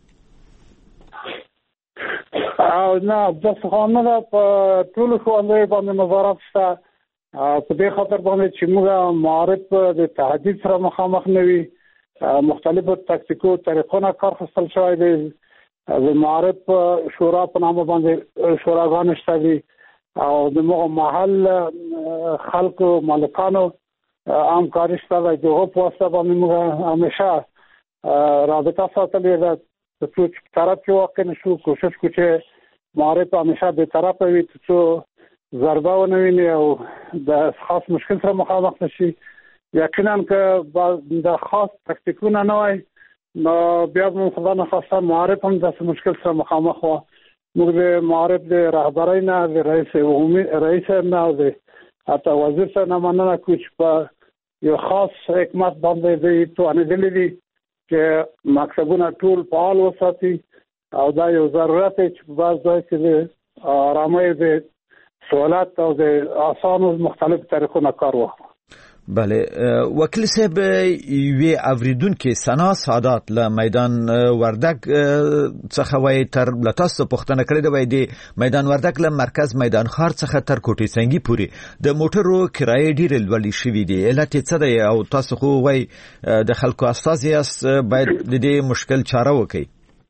او نه د څنګه په ټول ښوونځیو باندې نظارت شته په دې خاطر باندې چې موږ معارف د تهدید سره مخامخ نه وي مختلفو تاکتیکو طریقونو کار اخیستل شوی دی د معارف شورا په نامه باندې شوراګان شته دي او د محل خلکو مالکانو همکاري شته د هغو په واسطه باندې موږ همیشه رابطه ساتلې ده چې څوک طرف کې واقع نشو کوشش کوو چې معارف همیشه به طرف وي چې ضربه ونه ویني او د خاص مشکل سره مخامخ نشي یقینا که د خاص تاکتیکونه نه وای نو بیا موږ خدای نه خواسته معارف هم د مشکل سره مخامخ وو موږ د معارف د رهبرۍ نه د رئیس نه او د حتی وزیر سره نه مننه کوو چې په یو خاص حکمت باندې دوی توانېدلي دي چې مکتبونه ټول فعال وساتي او دا یو ضرورت دی چې په بعض ځای کې د آرامۍ د سہولت او د اسانو مختلف طریقونو کار واخلو بله وکیل صاحب وی اوریدونکو سنا سادات له میدان وردک څخه وای تر لتاسو پښتنه کړی دی وای دی میدان وردک له مرکز میدان خار څخه تر کوټې سنگي پوري د موټرو کرایه ډیر لوړ شوې دي علت څه دی او تاسو خو وای د خلکو استازیاس باید د دې مشکل چاره وکړي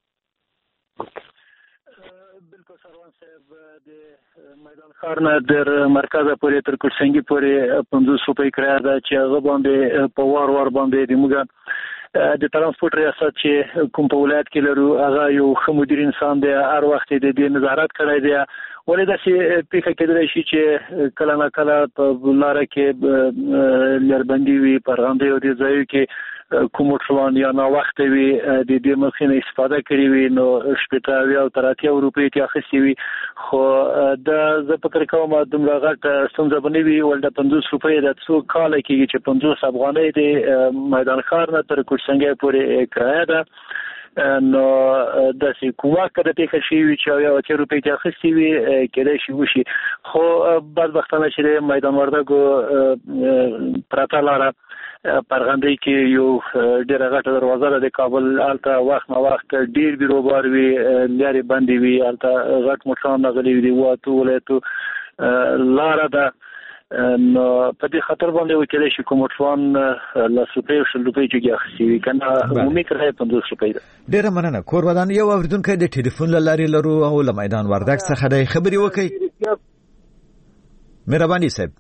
خارنه در مرکز پورې تر کوټسنګي پورې 50 روپۍ کرایه ده چې هغه باندې په وار باندې د موږ د ترانسپورت ریاست چې کوم په ولایت کې لرو هغه یو ښه مدیر انسان دی هر وخت د دې نظارت کړی دی ولې داسې پیښه کېدلی شي چې کله نه کله په لاره کې لربندي وي پرغندې او د ځایو کې کوم ټلون یا نو وخت وي د دې مخینه استفاده کړې وي نو شپږ او 30 روپۍ ته اخیستي وي خو د زه فکر کوم دومره غټ ستونزه بنې وي ولدا 50 روپۍ د څو کال کې چې 50 افغانۍ د میدان خار نه تر کوټسنګي پورې کرایه ده نو د کومه کده ته شي چې یو 80 روپۍ ته اخیستي وي کېدای شي وشي خو بدبختانه چې میدان وردګو پراته لاره پرغندې کې یو ډېر غټه دروازه ده د کابل الته وخت نو وخت ډېر بیروبار وی لاري باندې وی الته غټ موټرونه غلي دي واته ولایتو لاره ده نو په دې خطر باندې وکړي چې کومټوان لا سپېو شل روپۍ چې اخسي کنه عمومي کرایه 50 روپۍ ده ډېر مننه کور ودان یو اوریدونکو د ټلیفون لاري لرو او له میدان وردک څخه د خبري وکي مهرباني صاحب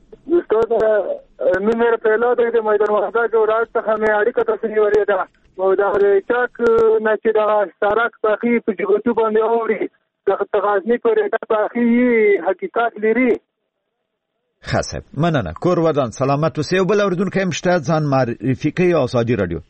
نو مې پهلا د میدان وردک او راځ څخه مې اړیکه تاسو نیولې ده او دا چاک نه چې دا سارک باقي په جګتو باندې اوري د تغازنی پرې دا باقي حقیقت لري خاصه مننه کور ودان سلامت اوسئ بل اوریدونکو مشته ځان معرفي کوي آزادي رادیو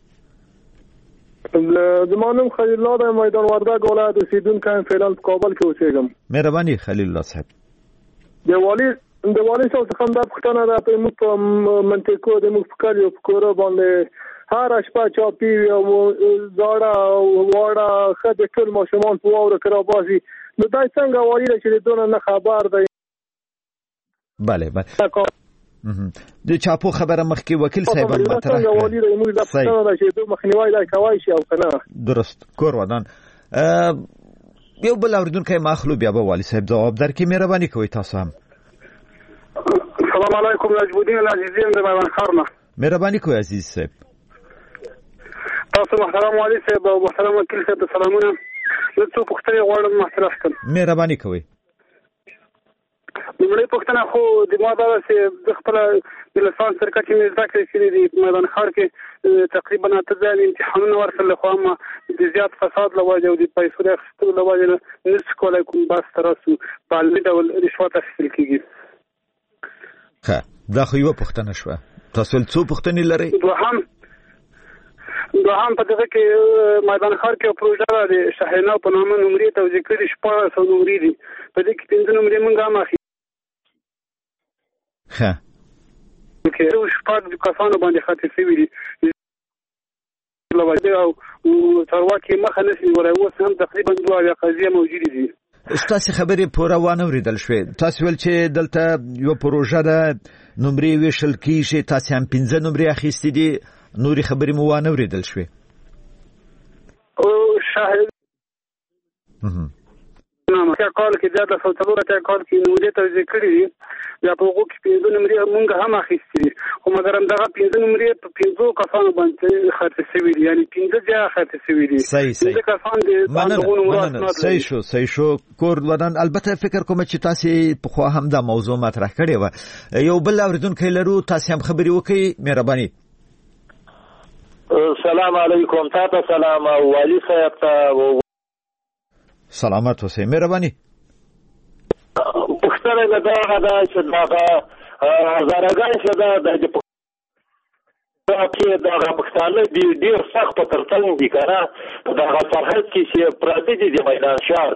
زمانم خلیل الله د میدان وردک ولایت اوسیدونکو فعلا په کابل کې اوسېږم مهرباني خلیل الله صاحب د والي صاحب څخه دا پښتنه ده په موږ منطقو د موږ فکر یو فکر باندې هر شپه چاپی او زاړه واړه خدای ټول ماشومان په واوره کرا باسي نو دای څنګه وایي چې دونه نه خبر دی. بله د چاپو خبره مخکې وکیل صاحب مطرح کړه چې دوی مخنیوي دا کوي شي او کنه. درست کور ودان یو بل اوریدونکو مخلو بیا به والی صاحب جواب درکې مهرباني کوئ تاسو هم. السلام علیکم نجم الدین العزیزی د میدان خارنه. مهرباني کوئ عزیز صاحب. تاسو محترم والی صاحب او محترم وکیل صاحب سلامونه. زه څو پوښتنې غواړم محترم کړم. مهرباني کوئ. لومړی پوښتنه خو د ما دا چې د خپل د لسان سرکټ مې زده کړې چې د میدان خار کې تقریبا اته ځله امتحانونه ورسره خو هم د زیات فساد له وجې او د پیسو د اخیستلو له وجې نه کولای کوم بس تراسو په عملي ډول رشوت اخیستل کېږي. ښه دا خو یوه پوښتنه شوه. تاسو څو پوښتنې لرئ؟ دوهم په دغه کې میدان خار کې پروژه د شاهینه په نامه نمرې توزیع کړي 1400 نمرې دي. په دې کې 15 نمرې موږ هم اخلي. ښه کې یو شپږ کسانو باندې خاطر شوي دي او ثروت مخه نشي ورای اوس هم تقریبا دوه قضیه موجوده دي. ستاسو خبرې پوره وانه ورېدل شوې. تاسو ول چې دلته یو پروژه ده نمرې ویشل کیږي تاسو هم 15 نمرې اخیستې دي نوري خبرې مو وانه ورېدل شوې. او شاهد نامه کال کې دا د فوتلوره کال کې نو دې توزیع کړی دي یا په هغه کې 15 نمرې مونږ هم اخیستې دي خو مګر هم دغه 15 نمرې په 15 کسانو باندې خرڅ شوي دي یعنی 15 ځای خرڅ شوي دي. صحیح کسان دي صحیح شو کور ودان. البته فکر کوم چې تاسو په خو هم دا موضوع مطرح کړې و. یو بل اوریدونکو لرو تاسو هم خبري وکړئ مهرباني. السلام علیکم. تاسو سلام والی صاحب ته سلامت اوسئ مهرباني. پښتنه دا دا چې دا زارګان چې دا د کې دا پښتانه ډیر سخت په ترڅنګ دي کنه دا فرهنګ کې چې پراته دي د میدان شهر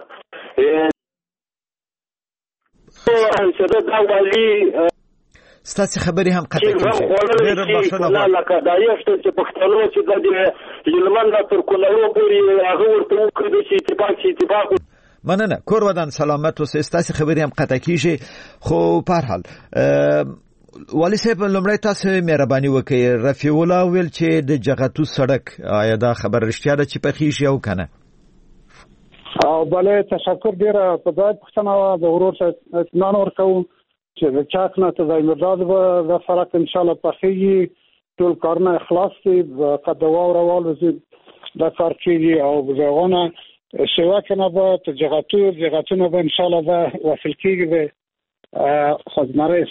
چې دا والی ستاسو خبرې هم قطع کیږي. ډېر بښنه غواړم لکه دا یو چې پښتنو چې د یلمن تر کولو پورې هغه ورته وکړي چې اتفاق مننه کور ودان سلامت اوسئ. ستاسو خبرې هم قطع کیږي خو په هر حال والی صاحب لومړی تاسو مهرباني وکړئ. رفیع الله ویل چې د جغتو سړک آیا دا خبر رښتیا ده چې پخېږي او کنه؟ او بله تشکر ډیره په ځای پښتنه د ورور اطمینان ورکوم چې د چاک نه ته د مرداد د فرق ان شاء الله پخېږي ټول کارونه اخلاص دي قدوا او روال د کار کېږي او بزغونه سوا کنه به جغتونه به ان شاء الله به وصل کېږي به خدمت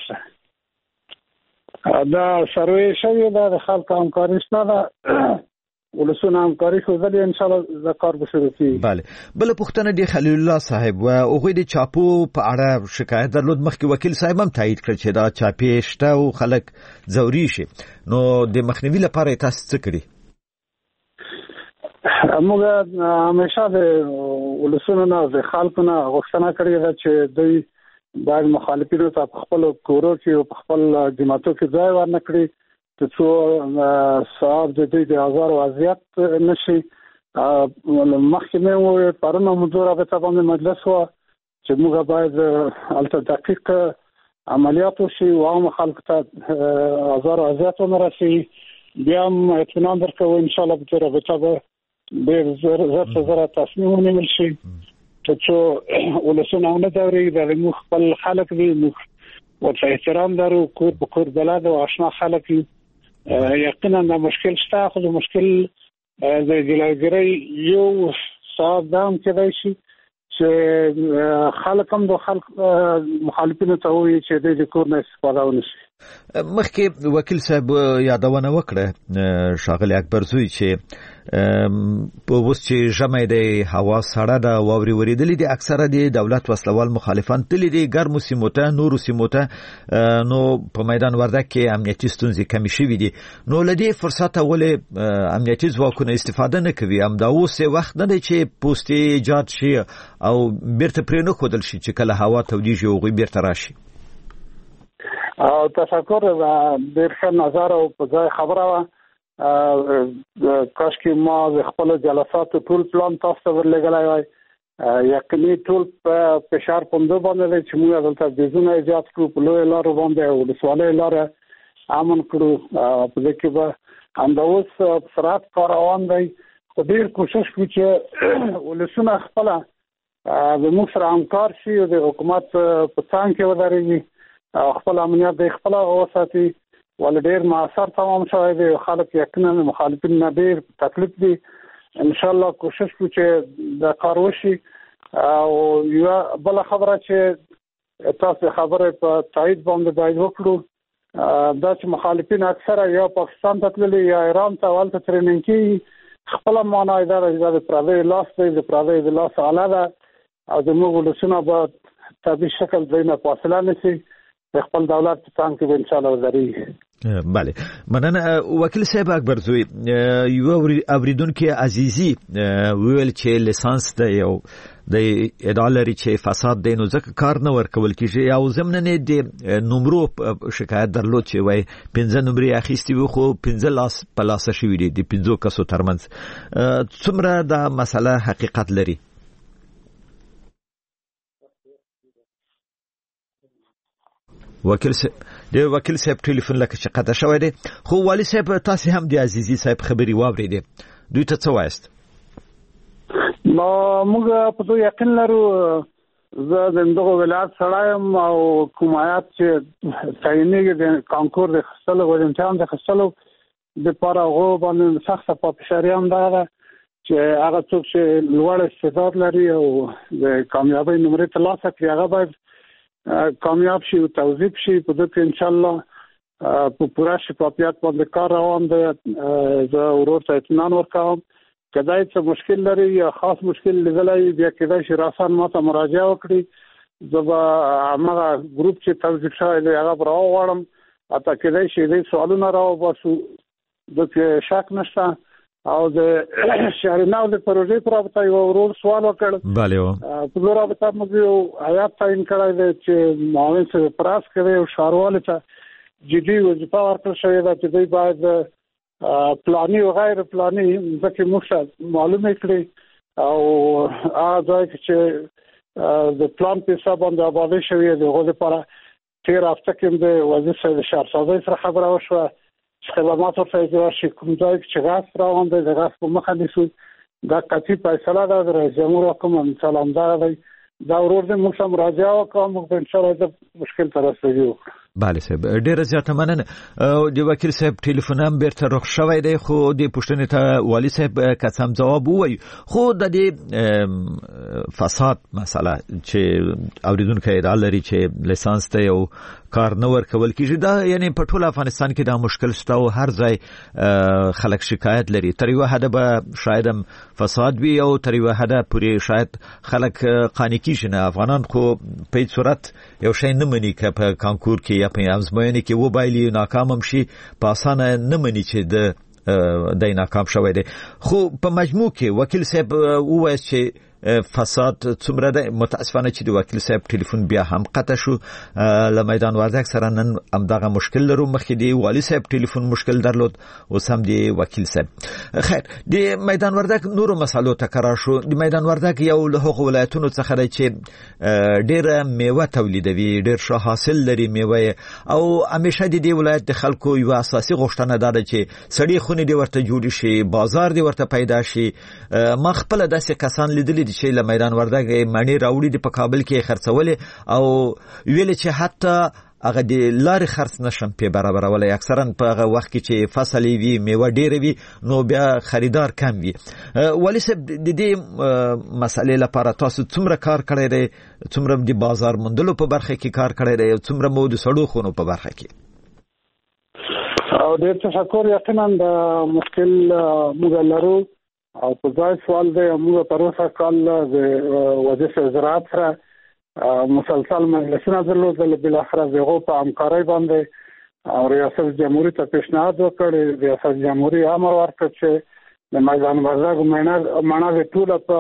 دا سروي شوی دا د خلک همکاري شته دا ولسونه همکاري خوځلې ان شاء الله د کار به شروع کیږي. بله بل پوښتنه دی خلیل الله صاحب و هغه د چاپو په اړه شکایت درلود. مخکې وکیل صاحب هم تایید کړ چې دا چاپې شته او خلک زوري شي نو د مخنیوي لپاره تاسو څه کړی؟ موږ همیشه د ولسونو نه د خلکو نه غوښتنه کړې ده چې دوی باید مخالفینو ته په خپل کورو کې او په خپل جماعتو کې ځای ورنکړي څو صاحب د دې د آزار وضعیت نشي. مخکې مې پرونه موضوع رابطه باندې مجلس و چې موږ باید البته دقیق عملیات وشي او عام خلک ته آزار وضعیت ونرسي. بیا هم اطمینان درکوو ان شاء الله به رابطه به زر تصمیم ونیول شي چې ولسونه نه دوري د موږ خپل خلک دي موږ ورته احترام لرو کور په کور بلد او آشنا خلک دي. یقینا دا مشکل شته خو د مشکل د جلوګیری یو صاحب دام کېدای شي چې خلک هم د خلک مخالفینو ته وایي چې د کور نه استفاده ونشي. مخکې وکیل صاحب یادونه وکړه ښاغلی اکبرزوی چې په اوس چې ژمی دی هوا سړه ده واورې ورېدلې دي اکثره د دولت وسلوال مخالفان تللي دي ګرمو سیمو ته نورو سیمو ته نو په میدان وردګ کې امنیتي ستونزې کمې شوي دي نو له دې فرصته ولې امنیتي ځواکونه استفاده نه کوي؟ همدا اوس وخت نه دی چې پوستې ایجاد شي او بیرته پرې نه ښودل شي چې کله هوا تودېږي هغوی بیرته راشي؟ او تشکر ډېر ښه نظر او په ځای خبره وه کاش کې ما خپل جلسات ټول پلان تاسو ته ورلګلای وای یقیني ټول فشار پوندو باندې چې موږ دلته د زونه ایجاد کړو په لوی لار باندې او د سوالې لار امن کړو په دې کې به اندوس سرعت کار روان دی خو ډیر کوشش کوي چې ولسونه خپل د موږ سره همکار شي او د حکومت په څنګ کې ودرېږي خپل امنیت د خپل وساتي ول ډیر معاصر تمام شوی دی خلک یقینا مخالفین نه ډیر تکلیف دي ان شاء الله کوشش کوو چې د کار وشي او یو بل خبره چې تاسو خبره په تایید باندې باید وکړو دا چې مخالفین اکثره یا پاکستان ته تللي یا ایران ته ولته ترننګ کې خپل معنا اداره د پردې لاس دی د پردې د لاس علاوه او د موږ ولسونه به طبي شکل بینه فاصله نشي خپل دولت څنګه کې ان شاء الله ودري. بله مننه وکیل صاحب اکبر زوی یو اوریدونکو عزیزی ویل چې لیسانس د یو د ادعا لري چې فساد دی نو ځکه کار نه ورکول کیږي او ضمن نه د نمبرو شکایت درلود چې وای 15 نمبر اخیستی وو خو 15 لاس پلاس شوی دی د 15 کسو ترمنځ څومره دا مسله حقیقت لري؟ وکیل صاحب ټلیفون لکه چې قطع شوی دی خو والی صاحب تاسو هم د عزیزی صاحب خبري واورېدې دوی ته څه وایست؟ نو موږ په دې یقین لرو زه د دغه ولایت سړایم او کومایات چې تعینېږي د کانکور د خپل امتحان د خپل د لپاره غو باندې سخت په فشاریان دا چې هغه څوک چې لوړ استعداد لري او د کامیابی نمرې ترلاسه کړي هغه باید کامیاب شي او توظیف شي په دې کې ان شاء الله په پوره شفافیت باندې کار روان دی زه ورور ته اطمینان ورکوم کدای څه مشکل لري یا خاص مشکل لګلای بیا کدای شي راسان ماته مراجعه وکړي زبا هغه ګروپ چې توظیف شوی دی هغه راو غواړم اته کدای شي دې سوالونه راو باسو د شک نشته او د شهرناو د پروژې پر اړه یو ورور سوال وکړ bale و په لور به موږ یو آیات تعین کړی دی چې معاون سره پراس کوي او شهروال ته جدي وظیفه ورکړل شوې ده چې دوی باید پلاني او غیر پلاني ځکه موږ معلومه کړی او هغه چې د پلان په حساب باندې آبادی شوې ده هغه لپاره تیر هفته کې د وزیر د شهرسازۍ سره خبره وشوه خدمات ورته اجرا شي کوم ځای چې غاښ روان دی د غاښ په مخه نیسو دا قطعي فیصله ده د رئیس جمهور حکم سلام دی دا ورور دې موږ سم راځو کوم ان شاء الله د مشکل تر رسیدو. bale صاحب ډیر زیاته مننه د وکیل صاحب ټلیفون هم بیرته رخ شوی دی خو د پښتنې ته والی صاحب قسم جواب وای خو د دې فساد مسله چې اوریدونکو ادعا لري چې لیسانس ته یو کار نه ورکول کیږي دا یعنی په ټول افغانستان کې دا مشکل شته او هر ځای خلک شکایت لري تر یو حد به شاید فساد وي او تر یو حد پورې شاید خلک قانع کیږي نه افغانان خو په هیڅ صورت یو شی نه مني که په کانکور کې یا په ازموینه کې و بایلي ناکام هم شي په اسانه نه مني چې د ناکام شوی دی خو په مجموع کې وکیل صاحب وایي چې فساد څومره ده متاسفانه چې د وکیل صاحب ټلیفون بیا هم قطع شو له میدان وردګ سره نن همدغه مشکل لرو مخکې دی والی صاحب ټلیفون مشکل درلود اوس هم دی وکیل صاحب خیر د میدان وردګ نورو مسالو تکرار شو د میدان وردګ یو له هغو ولایتونو څخه دی چې ډیره میوه تولیدوي ډیر ښه حاصل لري میوه او همیشه د دې ولایت د خلکو یو اساسي غوښتنه ده چې سړی خونې دی ورته جوړ شي بازار دی ورته پیدا شي ما خپل داسې کسان لیدلي چې له میدان وردګ مڼې راوړي د په کابل کې خرڅولې او ویل چې حتی هغه د لارې خرڅ نشم په برابرولې اکثرا په هغه وخت کې چې فصل وي میوه ډېر وي نو بیا خریدار کم وي ولی صاحب د دې مسلې لپاره تاسو څومره کار کړی دی څومره د بازار موندلو په برخه کې کار کړی دی څومره مو د سړو خونو په برخه کې او ډېر تشکر یقینا د مشکل موږ لرو او په ځای سوال دی موږ تر اوسه کال د وزیر زراعت سره مسلسل مجلسونه درلودل بل اخر زغو په همکارۍ باندې او ریاست جمهوریت ته پیشنهاد وکړ ریاست جمهوریت امر ورکړ چې د میدان وردګ مڼه ټول په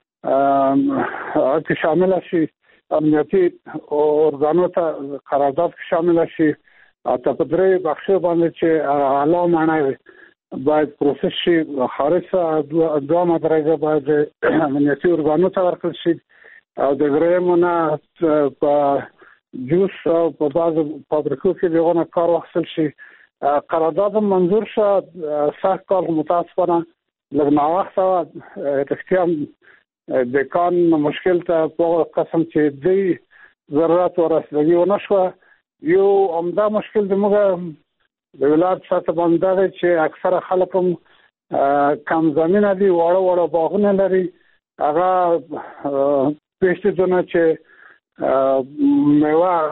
کې شامل شي امنیتي اورګانو ته قرارداد شامل شي او په درې بخښه باندې چې اعلی مڼه باید پروسس شي، خارج دوامه درجه باید امنیتي ارګانو ته ورکړل شي او د درېیمه په جوس او په بعض فابریکو کې دغه کار واخیستل شي. قرارداد منظور شد سخت کار متاسفانه لغنا وخت رښتیا دکان مشکل ته په قسم چې دی ضرورت ورسېږي ونه شو. یو عمده مشکل د موږ د ولایت سطح باندې چې اکثره خلک هم کم زمینه دي، وړه باغونه لري، هغه پېښتونه چې میوه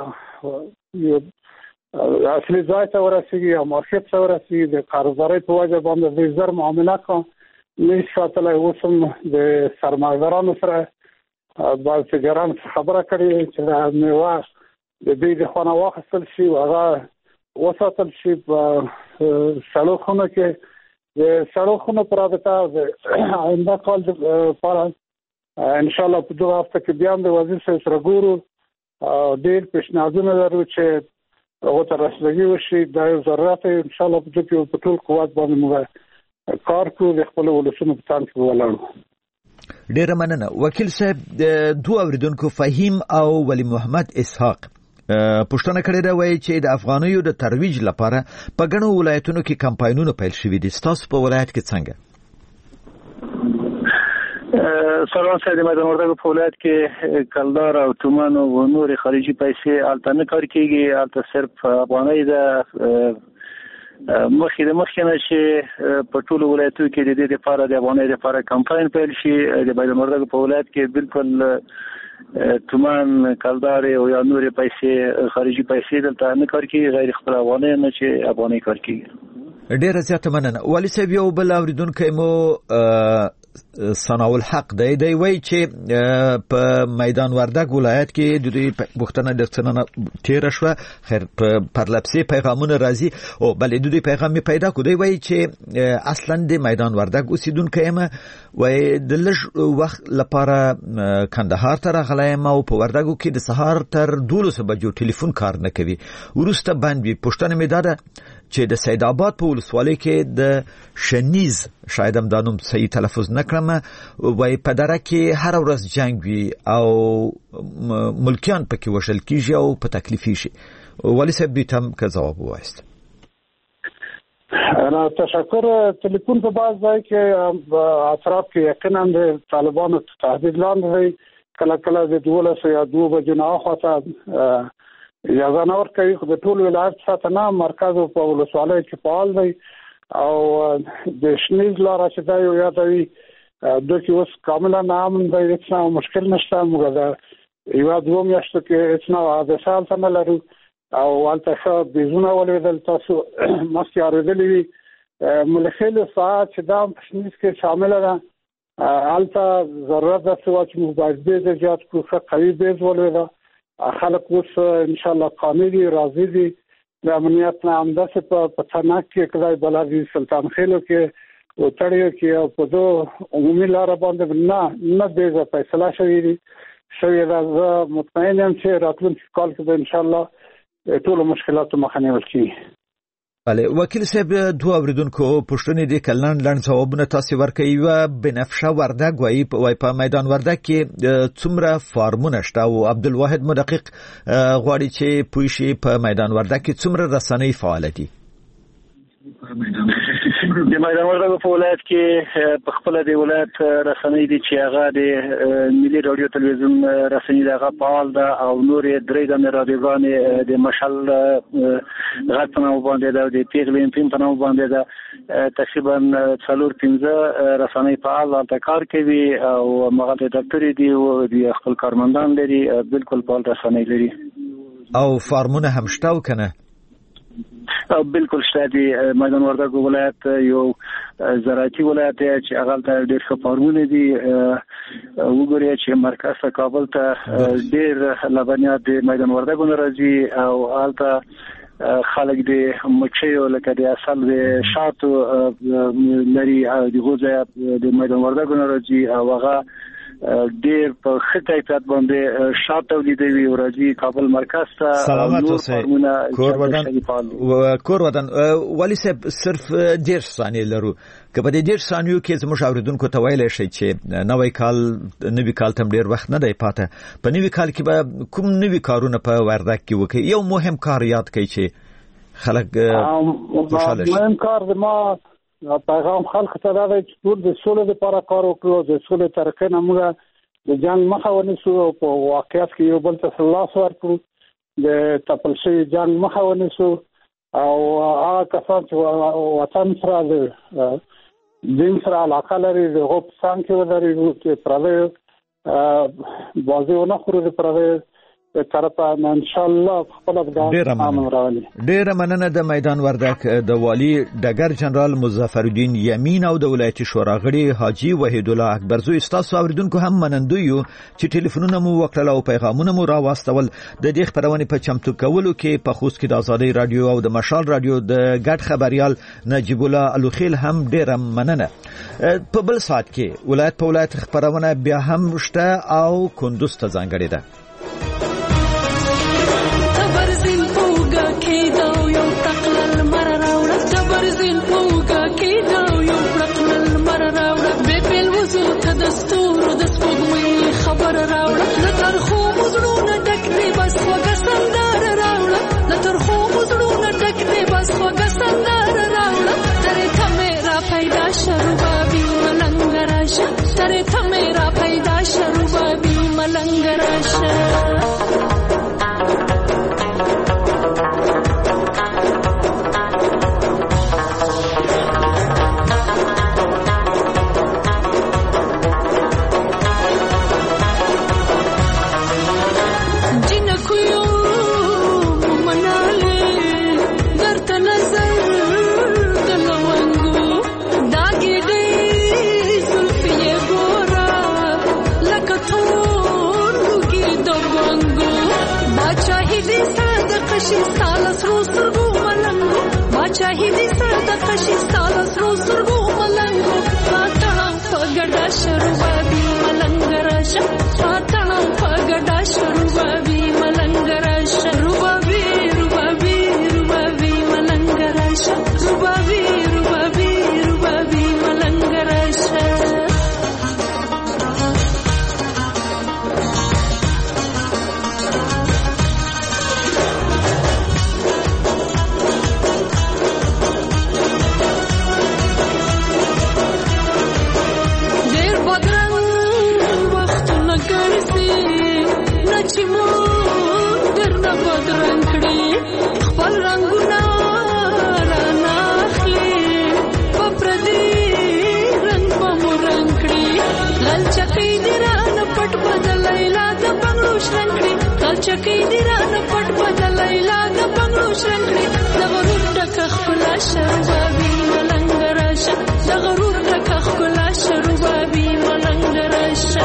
اصلي ځای ته ورسېږي او مارکیټ ته ورسېږي د قرضدارۍ په وجه باندې د زر معامله کوم نشي ساتلی. اوس هم د سرمایه‌دارانو سره بعض تجاران خبره کړې چې میوه د دې د خونه واخیستل شي او هغه وساتل شي په سړو خونه کې. د سړو خونه پر رابطه د آینده کال لپاره ان شاء الله په دغه هفته کې بیا د وزیر صاحب سره ګورو. ډېر پیشنهادونه لرو چې هغه ته رسیدګي وشي. دا یو ضرورت ان شاء الله په ټول قوت باندې موږ کار کوو، د خپل ولسونو په تان کې ولاړو. ډېر مننه وکیل صاحب. د دوه اوریدونکو فهیم او ولی محمد اسحاق پښتنه کړې ده وایي چې د افغانیو د ترویج لپاره په ګڼو ولایتونو کې کمپاینونه پیل شوي دي. ستاسو په ولایت کې څنګه؟ سلام سید میدان وردګو په ولایت کې کلدار او تومان او نور خارجي پیسې الته نه کار کیږي. الته صرف افغاني د مخې نه شي په ټولو ولایتونو کې د دې لپاره د افغاني لپاره کمپاین پیل شي. د میدان وردګو په ولایت کې بالکل تومان کلدار او یا نور پیسې خارجي پیسې دلته نه کار کیږي، غیر خپل افغاني نه چې افغاني کار کیږي. ډېر زیات مننه. ولی صاحب یو بل اوریدونکو مو ثناء الحق دی وایي چې په میدان وردګ ولایت کې د دوی پښتنه د څننه تیر شو خیر په پرلپسې پیغامونه راځي او بلې د دوی پیغام پیدا کو. دی وایي چې اصلا د میدان وردګ اوسیدونکو یم، وایي د لږ وخت لپاره کندهار ته راغلی او په وردګو کې د سهار تر 12 بجو ټلیفون کار نه کوي. وروسته باندې پښتنه مې داده چې د سید آباد په ولسوالۍ کې د شنیز شاید هم دا نوم صحیح تلفظ نکړم وایي په دره کې هر ورځ جنگ وي او ملکیان پکې وشل کیږي او په تکلیفي شي. ولی صاحب دوی ته که ځواب ووایست. تشکر. ټلیفون په بعض ځای کې اطراف کې یقینا د طالبانو تهدید لاندې دی. کله کله د 12 یا 2 بجو نه اخواته اجازه نه ورکوي، خو د ټول ولایت سطح نه مرکز په ولسوالۍ کې فعال دی او د شنیز لاره چې دا یو یادوي دوی کې اوس کاملا امن دی، هیڅ مشکل نشته. موږ دا یو 2 میاشتو کې هیڅ حادثه هلته نه لرو او هلته ښه بیزونه ولیدل. تاسو مخکې اورېدلي وي ملخیلو ساعت چې دا په شنیز کې شامله ده. هلته ضرورت ده چې موږ باید بیز زیات کړو، ښه قوي بیز ولیده. خلک اوس ان شاء الله قانع دي، راضي دي. د امنیت نه همداسې په تنک کې کړای بلادي سلطان خېلو کې او تړیو کې او په دو عمومي لار باندې نه دیغه فیصله شوې ده. زه مطمئن یم چې راتلونکي کال کې ان شاء الله ټول مشکلات مخه نیول کیږي. بله وکیل صاحب دوه اوریدونکو پښتنې دي کلن لړ ځوابونه تاسو ورکوي. و بنفشه وردګ وایي په میدان وردګ کې څومره فارمونه شته او عبدالواحد مدقق غواړي چې پوه شي په میدان وردګ کې څومره رسنۍ فعال دي. د میدان وردګ په ولایت کې په خپل د ولایت رسنۍ دي چې هغه د ملي رادیو تلویزیون رسنۍ دغه فعال ده او نور درې د رادیوګانې د مشل غږ په نوم باندې ده، د پیغلین پین په نوم باندې ده. تقریبا 4-5 رسنۍ فعال دلته کار کوي او مغلطه دفترې دي او د خپل کارمندان لري، بالکل فعال رسنۍ لري. او فارمونه هم شته او کنه؟ بالکل شته. د میدان وردګ ولایت یو زراعتي ولایت دی چې هغه ته ډېر ښه فارمونه دي. وګورئ چې مرکز ته کابل ته ډېر لبنیات د میدان وردګ نه راځي او هلته خلک د مچیو لکه د اصل د شاتو لري او د غوځه د میدان وردګ نه راځي او هغه ډېر په ښه کیفیت باندې شاته ولیدوي ورځي کابل مرکز ته سلامت اوسئ کور ودان ولی صاحب صرف 10 ثانیې لرو که په دې 10 ثانیو کې زموږ اوریدونکو ته ویلی شي چې نوی کال تم ډېر وخت نه دی پاته په نوی کال کې به کوم نوی کارونه په وردګ کې وکړي یو مهم کار یاد کړئ چې خلک خوشاله شي مهم کار د ما پیغام خلک ته دا دی چې ټول د سولې لپاره کار وکړو د سولې ترقې نه موږ د جنگ مخه ونیسو په واقعیت کې یو بل ته لاس ورکړو د تپل شوي جنگ مخه ونیسو او هغه کسان چې وطن سره د دین سره علاقه لري د هغو په څنګ کې ودرېږو چې پردی بازي ونه خورو د پردی طرفه ان شاء الله خپل ډېر مننه د میدان وردګ د والی ډګر جنرال مظفر الدین یمین او د ولایتي شورا غړي حاجی وحید الله اکبرزوی تاسو اوریدونکو هم منندو یو چې ټلیفونونه مو وکړل او پیغامونه مو راوستول د دې خبرونه په چمتو کولو کې په خصوص کې د آزادۍ رادیو او د مشال رادیو د ګډ خبريال نجیب الله الوخیل هم ډېر مننه په بل ساعت کې ولایت په ولایت خبرونه بیا هم شته او کندوز ته ځانګړې ده خبر راوړه لتر خو مزړونه ټک دی بس وګ سندر راوړه لتر خو مزړونه ټک دی بس وګ سندر راوړه ترې ته میرا پیدا شروبابي ملنګ راشه ترې ته میرا پیدا شروبابي ملنګ راشه شاهدی صدق شي ستاله سرو سرګو ملنګو فاتحه پګډا شروبابي ملنګ راشه فاتحه پګډا شروبابي ملنګ راشه روبابي روبابي روبابي ملنګ راشه روبابي روبابي روبابي ملنګ راشه چکی دی رانه پټ بدلای لا د بنگلو شرنګړي د غرور ټک خپل شروبابي ملنګ راشه د غرور ټک خپل شروبابي ملنګ راشه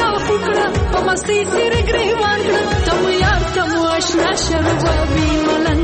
مستی سر گریوان کړه تم یار تم آشنا شروبابي ملنګ